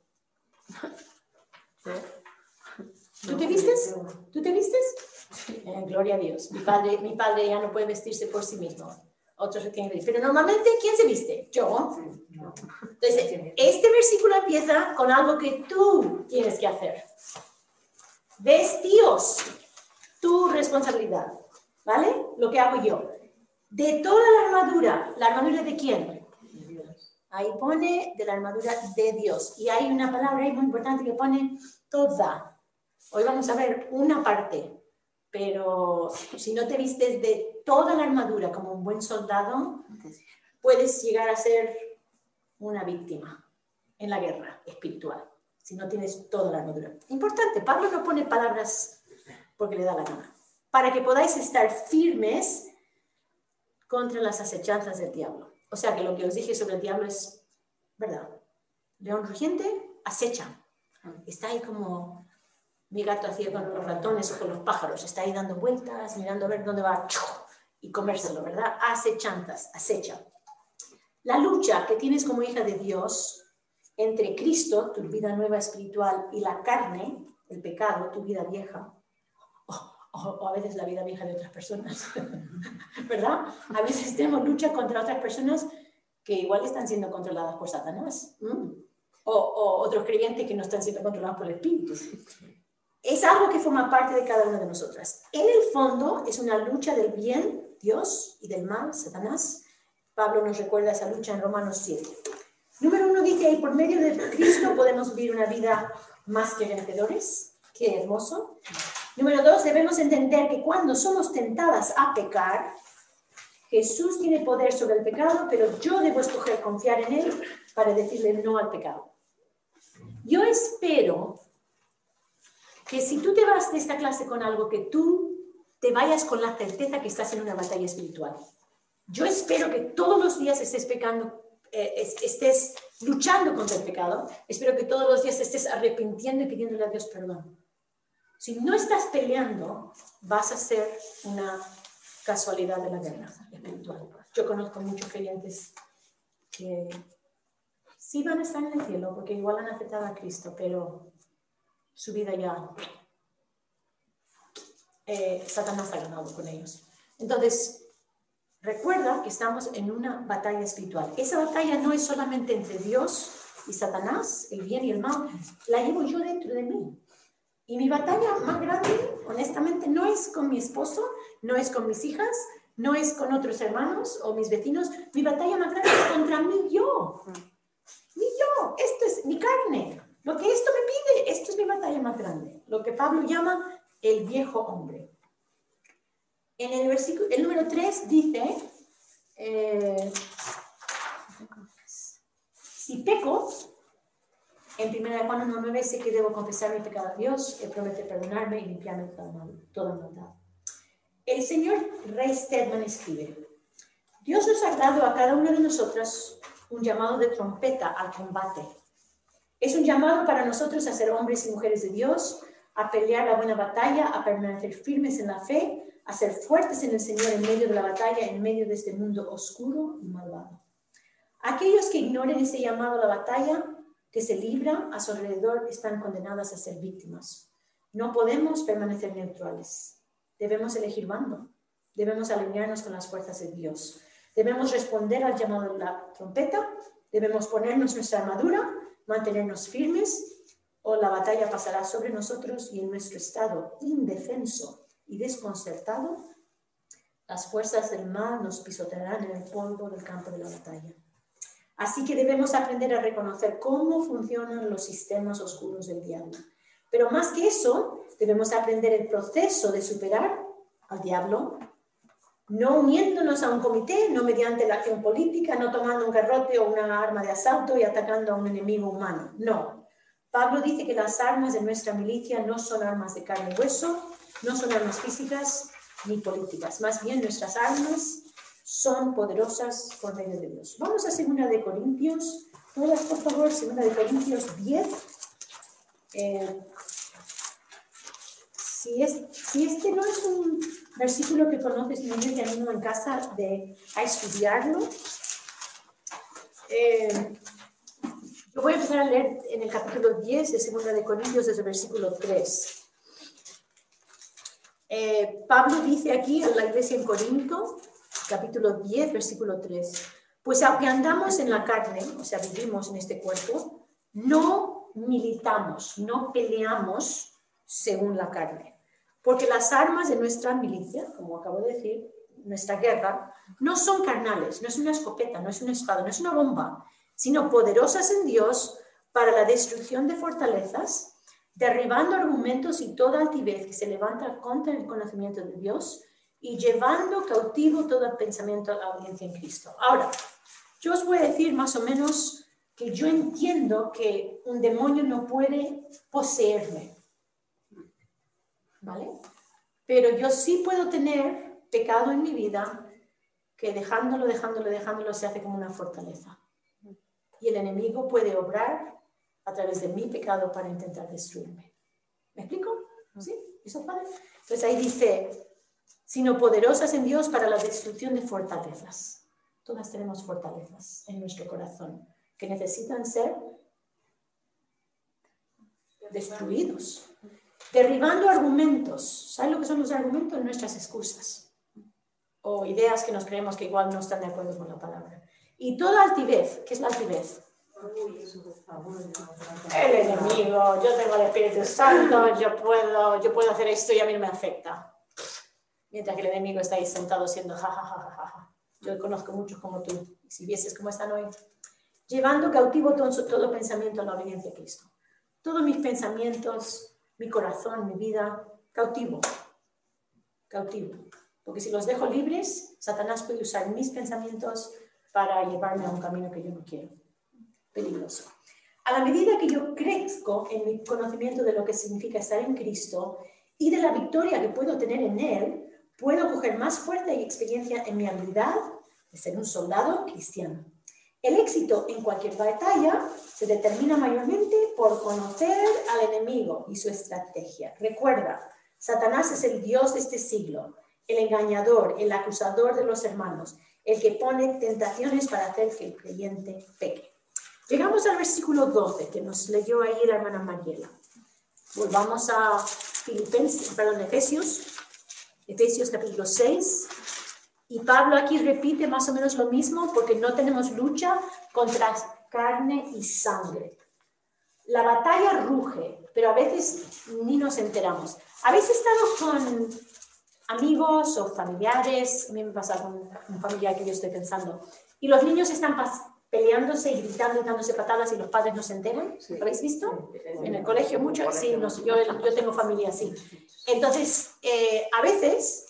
S1: ¿Tú te vistes? ¿Tú te vistes? Gloria a Dios. Mi padre ya no puede vestirse por sí mismo. otros se tienen que vestir. Pero normalmente, ¿quién se viste? Yo.
S3: Sí, no.
S1: Entonces, este versículo empieza con algo que tú tienes que hacer. Vestíos, tu responsabilidad, ¿vale? Lo que hago yo. De toda ¿la armadura de quién? Ahí pone de la armadura de Dios. Y hay una palabra ahí muy importante que pone toda. Hoy vamos a ver una parte, pero si no te vistes de toda la armadura como un buen soldado, puedes llegar a ser una víctima en la guerra espiritual, si no tienes toda la armadura. Importante, Pablo no pone palabras porque le da la gana, para que podáis estar firmes contra las acechanzas del diablo. O sea que lo que os dije sobre el diablo es verdad. León rugiente acecha. Está ahí como mi gato hacía con los ratones o con los pájaros. Está ahí dando vueltas, mirando a ver dónde va y comérselo, ¿verdad? Acechanzas, acecha. La lucha que tienes como hija de Dios entre Cristo, tu vida nueva espiritual, y la carne, el pecado, tu vida vieja, o a veces la vida vieja de otras personas, ¿verdad? A veces tenemos lucha contra otras personas que igual están siendo controladas por Satanás, o otros creyentes que no están siendo controlados por el Espíritu. Es algo que forma parte de cada una de nosotras. En el fondo es una lucha del bien, Dios, y del mal, Satanás. Pablo nos recuerda esa lucha en Romanos 7. Número 1 dice ahí, por medio de Cristo podemos vivir una vida más que vencedores. Qué hermoso. Número 2, debemos entender que cuando somos tentadas a pecar, Jesús tiene poder sobre el pecado, pero yo debo escoger confiar en Él para decirle no al pecado. Yo espero que si tú te vas de esta clase con algo, que tú te vayas con la certeza que estás en una batalla espiritual. Yo espero que todos los días estés pecando, estés luchando contra el pecado. Espero que todos los días estés arrepintiendo y pidiéndole a Dios perdón. Si no estás peleando, vas a ser una casualidad de la guerra espiritual. Yo conozco muchos creyentes que sí van a estar en el cielo porque igual han aceptado a Cristo, pero su vida ya Satanás ha ganado con ellos. Entonces, recuerda que estamos en una batalla espiritual. Esa batalla no es solamente entre Dios y Satanás, el bien y el mal, la llevo yo dentro de mí. Y mi batalla más grande, honestamente, no es con mi esposo, no es con mis hijas, no es con otros hermanos o mis vecinos. Mi batalla más grande es contra mí yo. Mi yo, esto es mi carne. Lo que esto me pide, esto es mi batalla más grande. Lo que Pablo llama el viejo hombre. En el versículo, el número 3 dice, si peco, en 1 Juan 1:9 sé que debo confesar mi pecado a Dios, Él promete perdonarme y limpiarme de toda maldad. El señor Ray Stedman escribe, Dios nos ha dado a cada una de nosotras un llamado de trompeta al combate. Es un llamado para nosotros a ser hombres y mujeres de Dios, a pelear la buena batalla, a permanecer firmes en la fe, a ser fuertes en el Señor en medio de la batalla, en medio de este mundo oscuro y malvado. Aquellos que ignoren ese llamado a la batalla que se libra a su alrededor están condenadas a ser víctimas. No podemos permanecer neutrales. Debemos elegir bando. Debemos alinearnos con las fuerzas de Dios. Debemos responder al llamado de la trompeta. Debemos ponernos nuestra armadura, mantenernos firmes, o la batalla pasará sobre nosotros y en nuestro estado indefenso y desconcertado, las fuerzas del mal nos pisotearán en el polvo del campo de la batalla. Así que debemos aprender a reconocer cómo funcionan los sistemas oscuros del diablo. Pero más que eso, debemos aprender el proceso de superar al diablo, no uniéndonos a un comité, no mediante la acción política, no tomando un garrote o una arma de asalto y atacando a un enemigo humano. No. Pablo dice que las armas de nuestra milicia no son armas de carne y hueso, no son armas físicas ni políticas. Más bien nuestras armas son poderosas por medio de Dios. Vamos a 2 de Corintios, todas por favor, 2 de Corintios 10. Si este no es un versículo que conoces, yo te animo en casa a estudiarlo. Yo voy a empezar a leer en el capítulo 10 de 2 de Corintios, desde el versículo 3. Pablo dice aquí a la iglesia en Corinto capítulo 10, versículo 3. Pues aunque andamos en la carne, o sea, vivimos en este cuerpo, no militamos, no peleamos según la carne. Porque las armas de nuestra milicia, como acabo de decir, nuestra guerra, no son carnales, no es una escopeta, no es una espada, no es una bomba, sino poderosas en Dios para la destrucción de fortalezas, derribando argumentos y toda altivez que se levanta contra el conocimiento de Dios y llevando cautivo todo pensamiento a la obediencia en Cristo. Ahora, yo os voy a decir más o menos que yo entiendo que un demonio no puede poseerme, ¿vale? Pero yo sí puedo tener pecado en mi vida que dejándolo se hace como una fortaleza. Y el enemigo puede obrar a través de mi pecado para intentar destruirme. ¿Me explico? ¿Sí? ¿Eso es padre? Entonces ahí dice, sino poderosas en Dios para la destrucción de fortalezas. Todas tenemos fortalezas en nuestro corazón que necesitan ser destruidos. Derribando argumentos. ¿Sabes lo que son los argumentos? Nuestras excusas. O ideas que nos creemos que igual no están de acuerdo con la palabra. Y toda altivez. ¿Qué es la altivez? El enemigo. Yo tengo el Espíritu Santo. Yo puedo hacer esto y a mí no me afecta. Mientras que el enemigo está ahí sentado siendo ja. Yo conozco muchos como tú. Si vieses cómo están hoy. Llevando cautivo todo pensamiento a la obediencia a Cristo. Todos mis pensamientos, mi corazón, mi vida, cautivo. Porque si los dejo libres, Satanás puede usar mis pensamientos para llevarme a un camino que yo no quiero. Peligroso. A la medida que yo crezco en mi conocimiento de lo que significa estar en Cristo y de la victoria que puedo tener en Él, puedo coger más fuerza y experiencia en mi habilidad de ser un soldado cristiano. El éxito en cualquier batalla se determina mayormente por conocer al enemigo y su estrategia. Recuerda, Satanás es el Dios de este siglo, el engañador, el acusador de los hermanos, el que pone tentaciones para hacer que el creyente peque. Llegamos al versículo 12 que nos leyó ahí la hermana Mariela. Volvamos a Efesios capítulo 6. Y Pablo aquí repite más o menos lo mismo porque no tenemos lucha contra carne y sangre. La batalla ruge, pero a veces ni nos enteramos. ¿Habéis estado con amigos o familiares? A mí me pasa con un familiar que yo estoy pensando. Y los niños están peleándose y gritando y dándose patadas y los padres no se enteran. Sí. ¿Lo habéis visto? En el colegio mucho. Sí, yo tengo familia así. Entonces, a veces,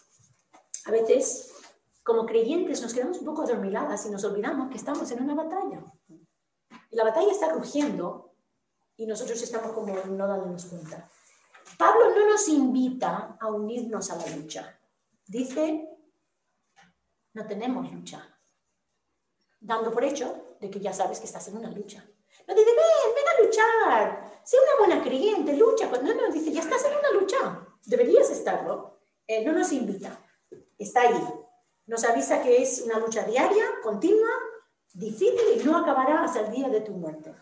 S1: como creyentes nos quedamos un poco adormiladas y nos olvidamos que estamos en una batalla. Y la batalla está rugiendo y nosotros estamos como no dándonos cuenta. Pablo no nos invita a unirnos a la lucha. Dice, no tenemos lucha. Dando por hecho de que ya sabes que estás en una lucha. No dice, ven a luchar. Sé una buena creyente, lucha. No, dice, ya estás en una lucha. Deberías estarlo. No nos invita. Está ahí. Nos avisa que es una lucha diaria, continua, difícil y no acabará hasta el día de tu muerte.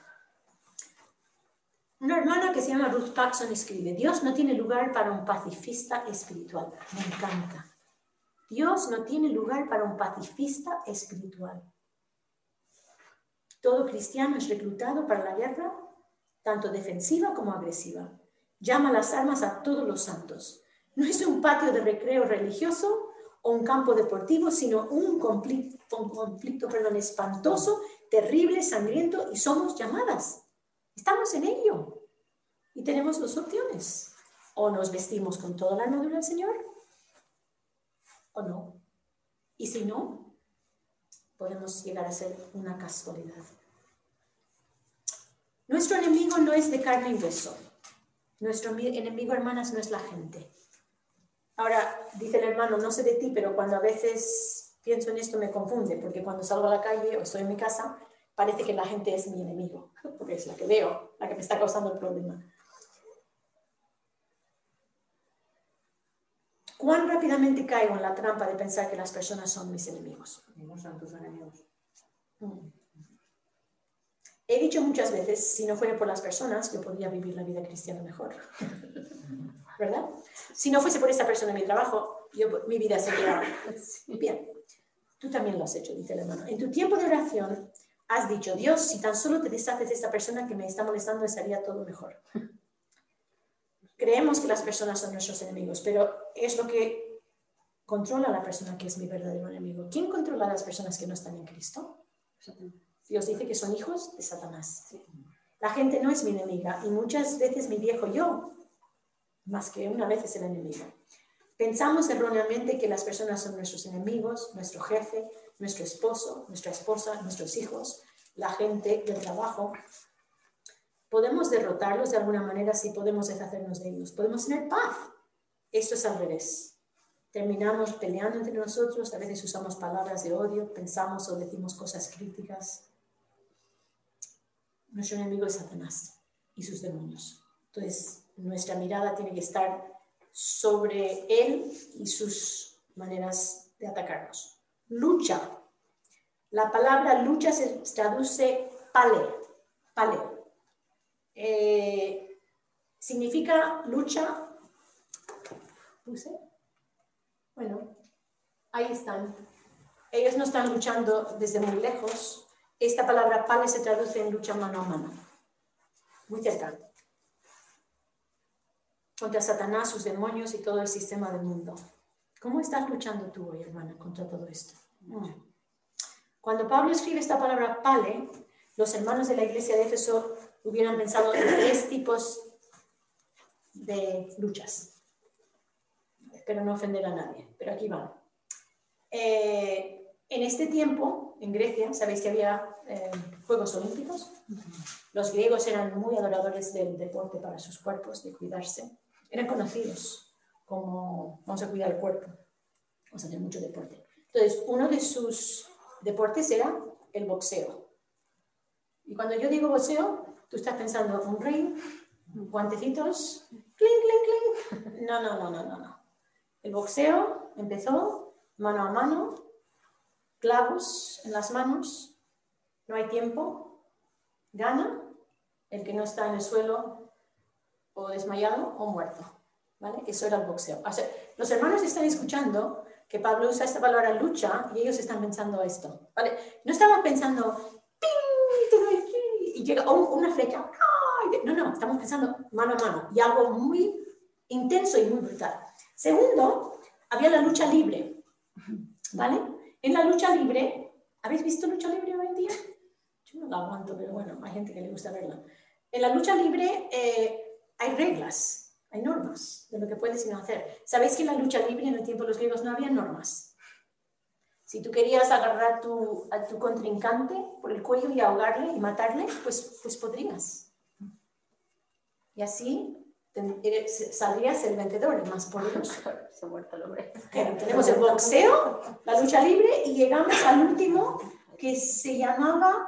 S1: Una hermana que se llama Ruth Paxson escribe, Dios no tiene lugar para un pacifista espiritual. Me encanta. Dios no tiene lugar para un pacifista espiritual. Todo cristiano es reclutado para la guerra, tanto defensiva como agresiva. Llama las armas a todos los santos. No es un patio de recreo religioso o un campo deportivo, sino un conflicto espantoso, terrible, sangriento, y somos llamadas. Estamos en ello. Y tenemos dos opciones. O nos vestimos con toda la armadura del Señor, o no. Y si no, podemos llegar a ser una casualidad. Nuestro enemigo no es de carne y hueso. Nuestro enemigo, hermanas, no es la gente. Ahora, dice el hermano, no sé de ti, pero cuando a veces pienso en esto me confunde, porque cuando salgo a la calle o estoy en mi casa, parece que la gente es mi enemigo, porque es la que veo, la que me está causando el problema. ¿Cuán rápidamente caigo en la trampa de pensar que las personas son mis enemigos?
S3: No son tus enemigos.
S1: He dicho muchas veces, si no fuera por las personas, yo podría vivir la vida cristiana mejor. ¿Verdad? Si no fuese por esta persona en mi trabajo, mi vida sería bien. Tú también lo has hecho, dice el hermano. En tu tiempo de oración has dicho, Dios, si tan solo te deshaces de esta persona que me está molestando, estaría todo mejor. Creemos que las personas son nuestros enemigos, pero es lo que controla a la persona que es mi verdadero enemigo. ¿Quién controla a las personas que no están en Cristo? Dios dice que son hijos de Satanás. La gente no es mi enemiga y muchas veces mi viejo yo, más que una vez es el enemigo. Pensamos erróneamente que las personas son nuestros enemigos, nuestro jefe, nuestro esposo, nuestra esposa, nuestros hijos, la gente del trabajo. Podemos derrotarlos de alguna manera si podemos deshacernos de ellos. Podemos tener paz. Esto es al revés. Terminamos peleando entre nosotros, a veces usamos palabras de odio, pensamos o decimos cosas críticas. Nuestro enemigo es Satanás y sus demonios. Entonces, nuestra mirada tiene que estar sobre él y sus maneras de atacarnos. Lucha. La palabra lucha se traduce pale. Significa lucha. Bueno, ahí están. Ellos no están luchando desde muy lejos. Esta palabra pale se traduce en lucha mano a mano. Muy cerca. Contra Satanás, sus demonios y todo el sistema del mundo. ¿Cómo estás luchando tú hoy, hermana, contra todo esto? Cuando Pablo escribe esta palabra pale, los hermanos de la iglesia de Éfeso hubieran pensado en 3 tipos de luchas. Espero no ofender a nadie, pero aquí van. En este tiempo, en Grecia, sabéis que había Juegos Olímpicos. Los griegos eran muy adoradores del deporte para sus cuerpos, de cuidarse. Eran conocidos como vamos a cuidar el cuerpo, vamos a hacer mucho deporte. Entonces, uno de sus deportes era el boxeo. Y cuando yo digo boxeo, tú estás pensando un ring, guantecitos, clink, clink, clink. No. El boxeo empezó mano a mano, clavos en las manos, no hay tiempo, gana el que no está en el suelo o desmayado o muerto, ¿vale? Eso era el boxeo. O sea, los hermanos están escuchando que Pablo usa esta palabra lucha y ellos están pensando esto, ¿vale? No estaban pensando ¡ping! Y llega una flecha. No, estamos pensando mano a mano y algo muy intenso y muy brutal. Segundo, había la lucha libre, ¿vale? En la lucha libre, ¿habéis visto lucha libre hoy en día? Yo no la aguanto, pero bueno, hay gente que le gusta verla. En la lucha libre hay reglas, hay normas de lo que puedes y no hacer. ¿Sabéis que en la lucha libre en el tiempo de los griegos no había normas? Si tú querías agarrar a tu contrincante por el cuello y ahogarle y matarle, pues podrías. Y así saldrías el vencedor, el más poderoso.
S5: Se ha muerto el hombre.
S1: Okay, tenemos el boxeo, la lucha libre y llegamos al último que se llamaba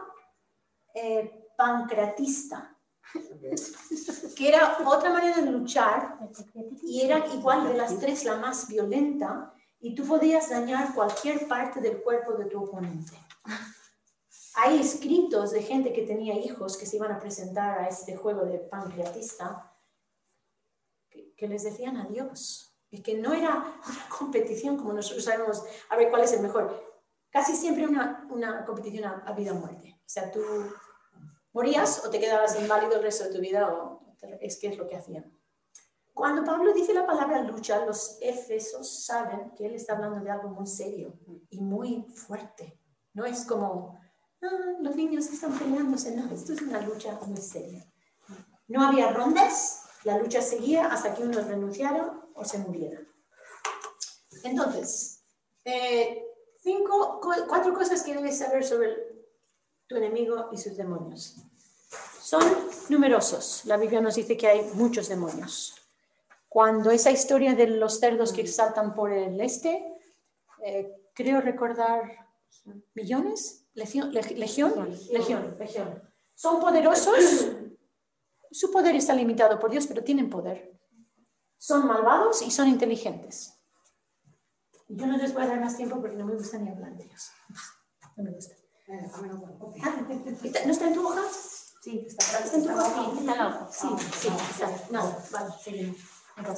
S1: pancratista, que era otra manera de luchar y era igual de las 3 la más violenta y tú podías dañar cualquier parte del cuerpo de tu oponente. Hay escritos de gente que tenía hijos que se iban a presentar a este juego de pancratista que les decían adiós. Y que no era una competición como nosotros sabemos a ver cuál es el mejor. Casi siempre una competición a vida o muerte. O sea, tú morías o te quedabas inválido el resto de tu vida o es que es lo que hacían. Cuando Pablo dice la palabra lucha, los efesos saben que él está hablando de algo muy serio y muy fuerte. No es como, los niños están peleándose. No, esto es una lucha muy seria. No había rondas, la lucha seguía hasta que unos renunciaron o se murieran. Entonces, 4 cosas que debes saber sobre tu enemigo y sus demonios. Son numerosos. La Biblia nos dice que hay muchos demonios. Cuando esa historia de los cerdos que saltan por el este, creo recordar millones, legión. Son poderosos. Su poder está limitado por Dios, pero tienen poder. Son malvados y son inteligentes. Yo no les voy a dar más tiempo porque no me gusta ni hablar de ellos. No me gusta. ¿No está en tu hoja? Sí, está en tu hoja.
S5: Está la hoja.
S1: Sí, está. No, vale, seguimos.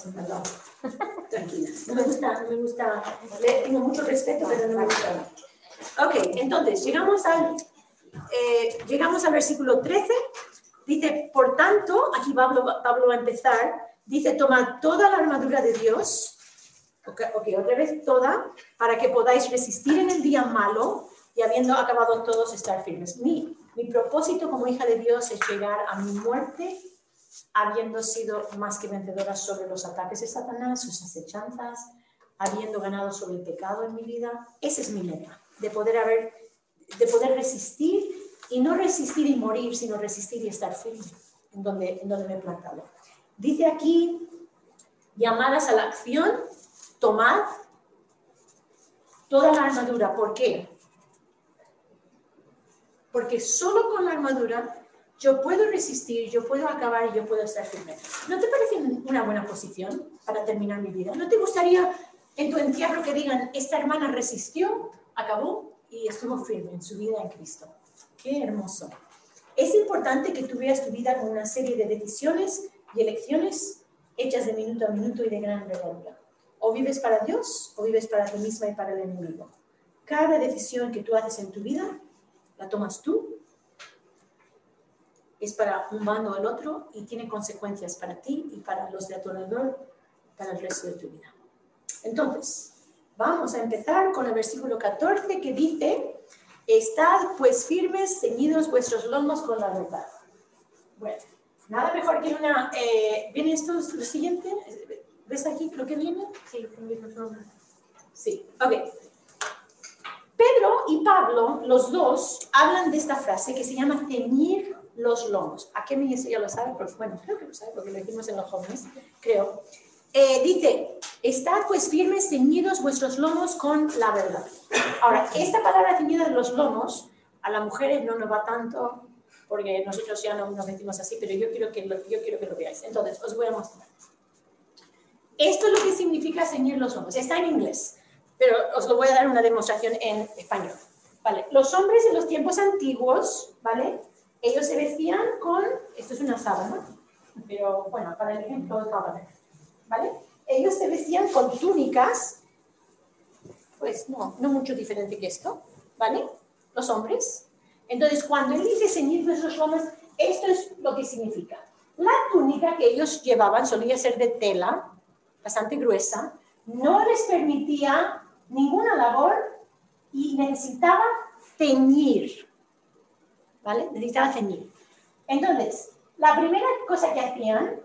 S1: Tranquila. No me gusta. Tengo mucho respeto, pero no me gusta. Ok, entonces llegamos al versículo 13. Dice, por tanto, aquí Pablo va a empezar, dice, tomad toda la armadura de Dios, ok, otra vez toda, para que podáis resistir en el día malo y habiendo acabado todos estar firmes. Mi propósito como hija de Dios es llegar a mi muerte habiendo sido más que vencedora sobre los ataques de Satanás, sus acechanzas, habiendo ganado sobre el pecado en mi vida. Esa es mi meta, de poder resistir, y no resistir y morir, sino resistir y estar firme en donde me he plantado. Dice aquí, llamadas a la acción, tomad toda la armadura. ¿Por qué? Porque solo con la armadura yo puedo resistir, yo puedo acabar y yo puedo estar firme. ¿No te parece una buena posición para terminar mi vida? ¿No te gustaría en tu entierro que digan, esta hermana resistió, acabó y estuvo firme en su vida en Cristo? ¡Qué hermoso! Es importante que tú veas tu vida con una serie de decisiones y elecciones hechas de minuto a minuto y de gran envergadura. O vives para Dios o vives para ti misma y para el enemigo. Cada decisión que tú haces en tu vida la tomas tú, es para un bando o el otro y tiene consecuencias para ti y para los de a tu alrededor, para el resto de tu vida. Entonces, vamos a empezar con el versículo 14 que dice, estad pues firmes, ceñidos vuestros lomos con la verdad. Bueno, nada mejor que una... ¿Viene esto lo siguiente? ¿Ves aquí lo que viene?
S5: Sí, los lomos.
S1: Sí, ok. Pedro y Pablo, los dos, hablan de esta frase que se llama ceñir los lomos. ¿A qué me eso ya lo sabe? Porque, bueno, creo que lo sabe porque lo dijimos en los jóvenes, creo. Dice, estad pues firmes, ceñidos vuestros lomos con la verdad. Ahora, esta palabra ceñidos los lomos, a las mujeres no nos va tanto, porque nosotros ya no nos decimos así, pero yo quiero que lo veáis. Entonces, os voy a mostrar. Esto es lo que significa ceñir los lomos. Está en inglés, pero os lo voy a dar una demostración en español. ¿Vale? Los hombres en los tiempos antiguos, ¿vale? Ellos se vestían con, esto es una sábana, pero bueno, para el ejemplo, sábana, ¿vale? Ellos se vestían con túnicas, pues no mucho diferente que esto, ¿vale? Los hombres. Entonces, cuando él dice ceñir vuestros lomos, esto es lo que significa. La túnica que ellos llevaban solía ser de tela, bastante gruesa, no les permitía ninguna labor y necesitaba ceñir, ¿vale? Necesitaba ceñir. Entonces, la primera cosa que hacían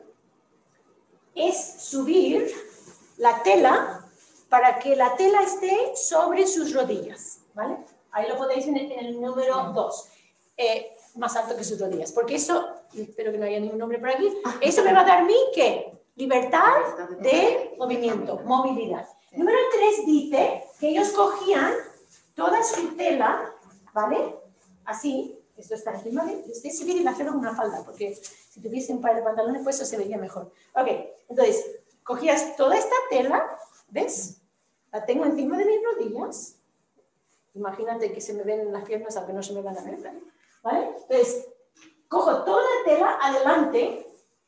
S1: es subir la tela para que la tela esté sobre sus rodillas, ¿vale? Ahí lo podéis en el número 2, más alto que sus rodillas, porque eso, espero que no haya ningún nombre por aquí, eso me va a dar a mí, ¿qué? Libertad de movimiento, movilidad. Número 3 dice que ellos cogían toda su tela, ¿vale? Así, esto está encima de... Ustedes se vienen a hacerlo con una falda, porque si tuviese un par de pantalones, pues eso se vería mejor. Ok, entonces, cogías toda esta tela, ¿ves? La tengo encima de mis rodillas. Imagínate que se me ven las piernas, aunque no se me van a ver, ¿vale? Entonces, cojo toda la tela adelante,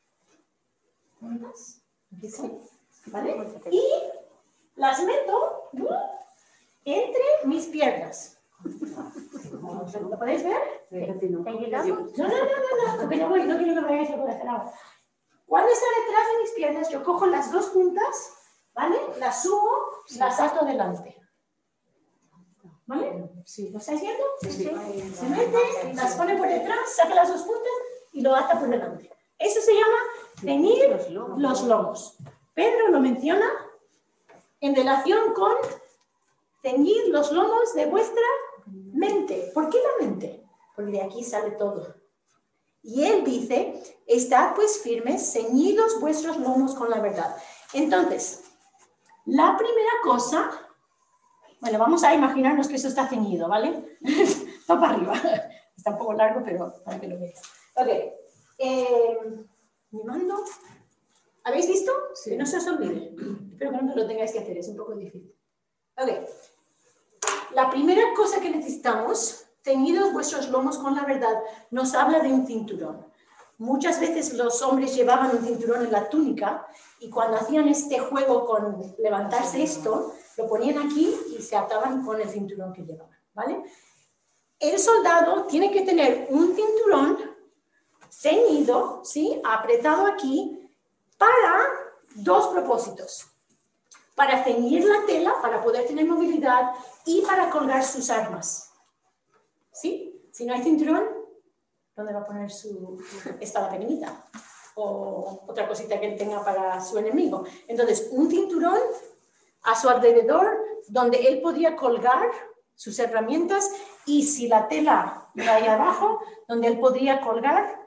S1: ¿vale? Y las meto entre mis piernas. ¿Lo podéis ver?
S5: ¿Te ayudamos?
S1: No, porque no quiero que me vayáis a poder hacer ahora. Cuando está detrás de mis piernas, yo cojo las dos puntas, ¿vale? Las subo, las ato delante. ¿Vale? Sí. ¿Lo estáis viendo? Sí. Se mete, las pone por detrás, saca las dos puntas y lo ata por delante. Eso se llama ceñir los lomos. Pedro lo menciona en relación con ceñir los lomos de vuestra mente. ¿Por qué la mente? Porque de aquí sale todo. Y él dice, estad pues firmes, ceñidos vuestros lomos con la verdad. Entonces, la primera cosa, bueno, vamos a imaginarnos que eso está ceñido, ¿vale? Va para arriba. Está un poco largo, pero para que lo veáis. Ok. Mi mando. ¿Habéis visto? Sí. Que no se os olvide. Espero que no lo tengáis que hacer, es un poco difícil. Ok. La primera cosa que necesitamos, ceñidos vuestros lomos con la verdad, nos habla de un cinturón. Muchas veces los hombres llevaban un cinturón en la túnica y cuando hacían este juego con levantarse esto, lo ponían aquí y se ataban con el cinturón que llevaban. ¿vale? El soldado tiene que tener un cinturón ceñido, ¿sí? Apretado aquí, para dos propósitos. Para ceñir la tela, para poder tener movilidad y para colgar sus armas. ¿Sí? Si no hay cinturón, ¿dónde va a poner su espada pequeñita? O otra cosita que él tenga para su enemigo. Entonces, un cinturón a su alrededor donde él podría colgar sus herramientas y si la tela va ahí abajo, donde él podría colgar,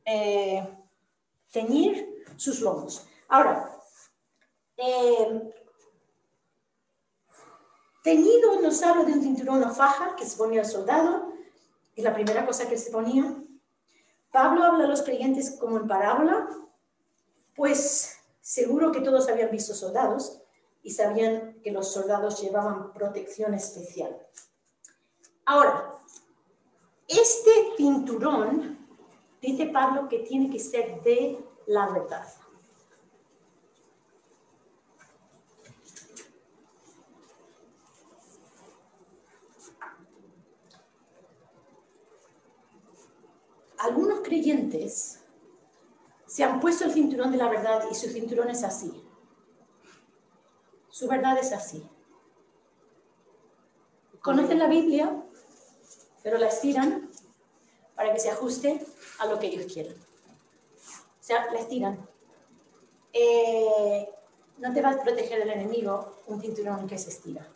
S1: ceñir sus lomos. Ahora, ceñido nos habla de un cinturón o faja que se ponía el soldado, es la primera cosa que se ponía. Pablo habla a los creyentes como en parábola, pues seguro que todos habían visto soldados y sabían que los soldados llevaban protección especial. Ahora, este cinturón, dice Pablo que tiene que ser de la verdad. Algunos creyentes se han puesto el cinturón de la verdad y su cinturón es así. Su verdad es así. Conocen la Biblia, pero la estiran para que se ajuste a lo que ellos quieren. O sea, la estiran. No te va a proteger del enemigo un cinturón que se estira.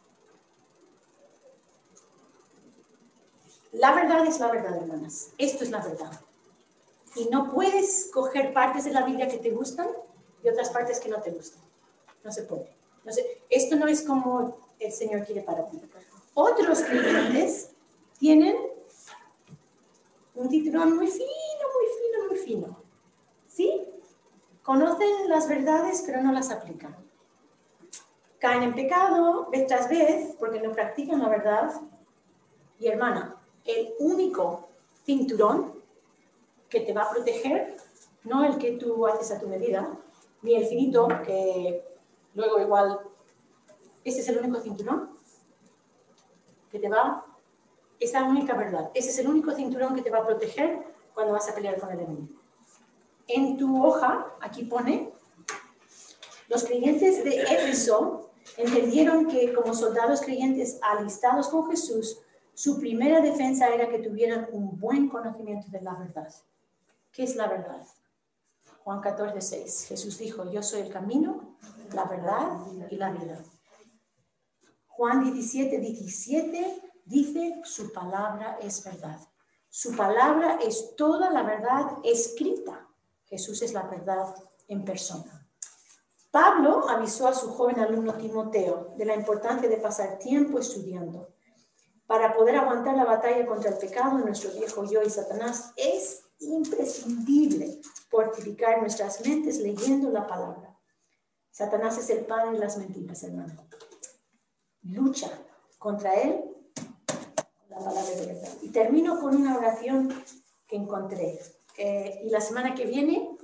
S1: La verdad es la verdad, hermanas. Esto es la verdad. Y no puedes coger partes de la Biblia que te gustan y otras partes que no te gustan. No se puede. No se, esto no es como el Señor quiere para ti. Otros creyentes tienen un cinturón muy fino, muy fino, muy fino. ¿Sí? Conocen las verdades, pero no las aplican. Caen en pecado vez tras vez porque no practican la verdad. Y hermana, el único cinturón que te va a proteger, no el que tú haces a tu medida, ni el finito, que luego igual, ese es el único cinturón que te va, es la única verdad, ese es el único cinturón que te va a proteger cuando vas a pelear con el enemigo. En tu hoja, aquí pone, los creyentes de Éfeso entendieron que como soldados creyentes alistados con Jesús, su primera defensa era que tuvieran un buen conocimiento de la verdad. ¿Qué es la verdad? Juan 14:6. Jesús dijo, yo soy el camino, la verdad y la vida. Juan 17:17 dice, su palabra es verdad. Su palabra es toda la verdad escrita. Jesús es la verdad en persona. Pablo avisó a su joven alumno Timoteo de la importancia de pasar tiempo estudiando. Para poder aguantar la batalla contra el pecado de nuestro viejo yo y Satanás, es imprescindible fortificar nuestras mentes leyendo la palabra. Satanás es el padre de las mentiras, hermano. Lucha contra él la palabra de verdad. Y termino con una oración que encontré. Y la semana que viene,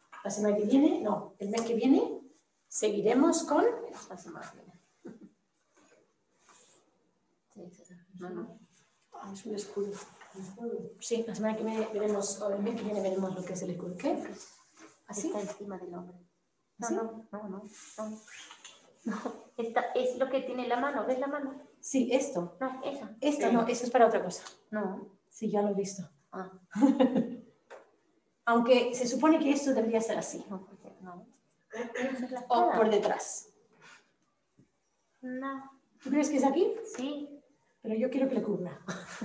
S1: el mes que viene, seguiremos con esta semana que viene. Es un escudo. Sí, la semana que viene veremos, o el mes que viene veremos lo que es el escudo. ¿Qué? ¿Así?
S5: Está encima del hombre.
S1: ¿Así?
S5: No. Esta es lo que tiene la mano. ¿Ves la mano?
S1: Sí, esto.
S5: No, esa.
S1: Esto
S5: Sí.
S1: no, eso es para otra cosa.
S5: No.
S1: Sí, ya lo he visto.
S5: Ah.
S1: Aunque se supone que esto debería ser así.
S5: No, porque no.
S1: O por detrás.
S5: No.
S1: ¿Tú crees que es aquí?
S5: Sí.
S1: Pero yo quiero que le cubra.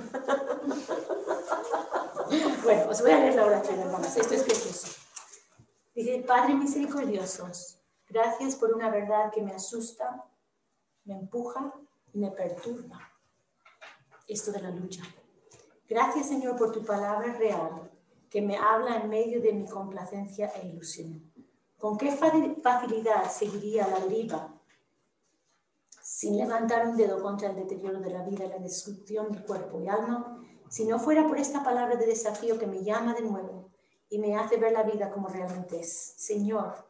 S1: Bueno, os voy a leer la oración, hermanos. Esto es precioso. Dice, Padre misericordioso, gracias por una verdad que me asusta, me empuja y me perturba. Esto de la lucha. Gracias, Señor, por tu palabra real, que me habla en medio de mi complacencia e ilusión. ¿Con qué facilidad seguiría la deriva sin levantar un dedo contra el deterioro de la vida y la destrucción del cuerpo y alma, si no fuera por esta palabra de desafío que me llama de nuevo y me hace ver la vida como realmente es? Señor,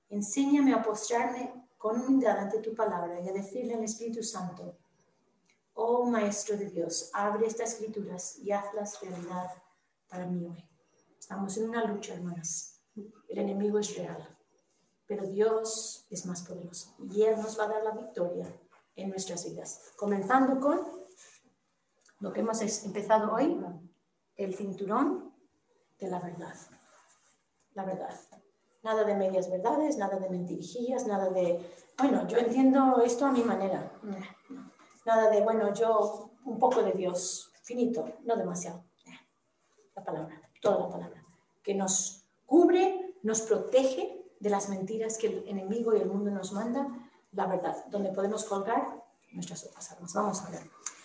S1: enséñame a postrarme con humildad ante tu palabra y a decirle al Espíritu Santo, Oh Maestro de Dios, abre estas escrituras y hazlas realidad para mí hoy. Estamos en una lucha, hermanas. El enemigo es real, pero Dios es más poderoso y Él nos va a dar la victoria en nuestras vidas. Comenzando con lo que hemos empezado hoy, el cinturón de la verdad. La verdad. Nada de medias verdades, nada de mentirijillas, nada de, bueno, yo entiendo esto a mi manera. Nada de, bueno, yo un poco de Dios, finito, no demasiado. La palabra, toda la palabra, que nos cubre, nos protege de las mentiras que el enemigo y el mundo nos mandan, la verdad, donde podemos colgar nuestras otras armas. Vamos a ver.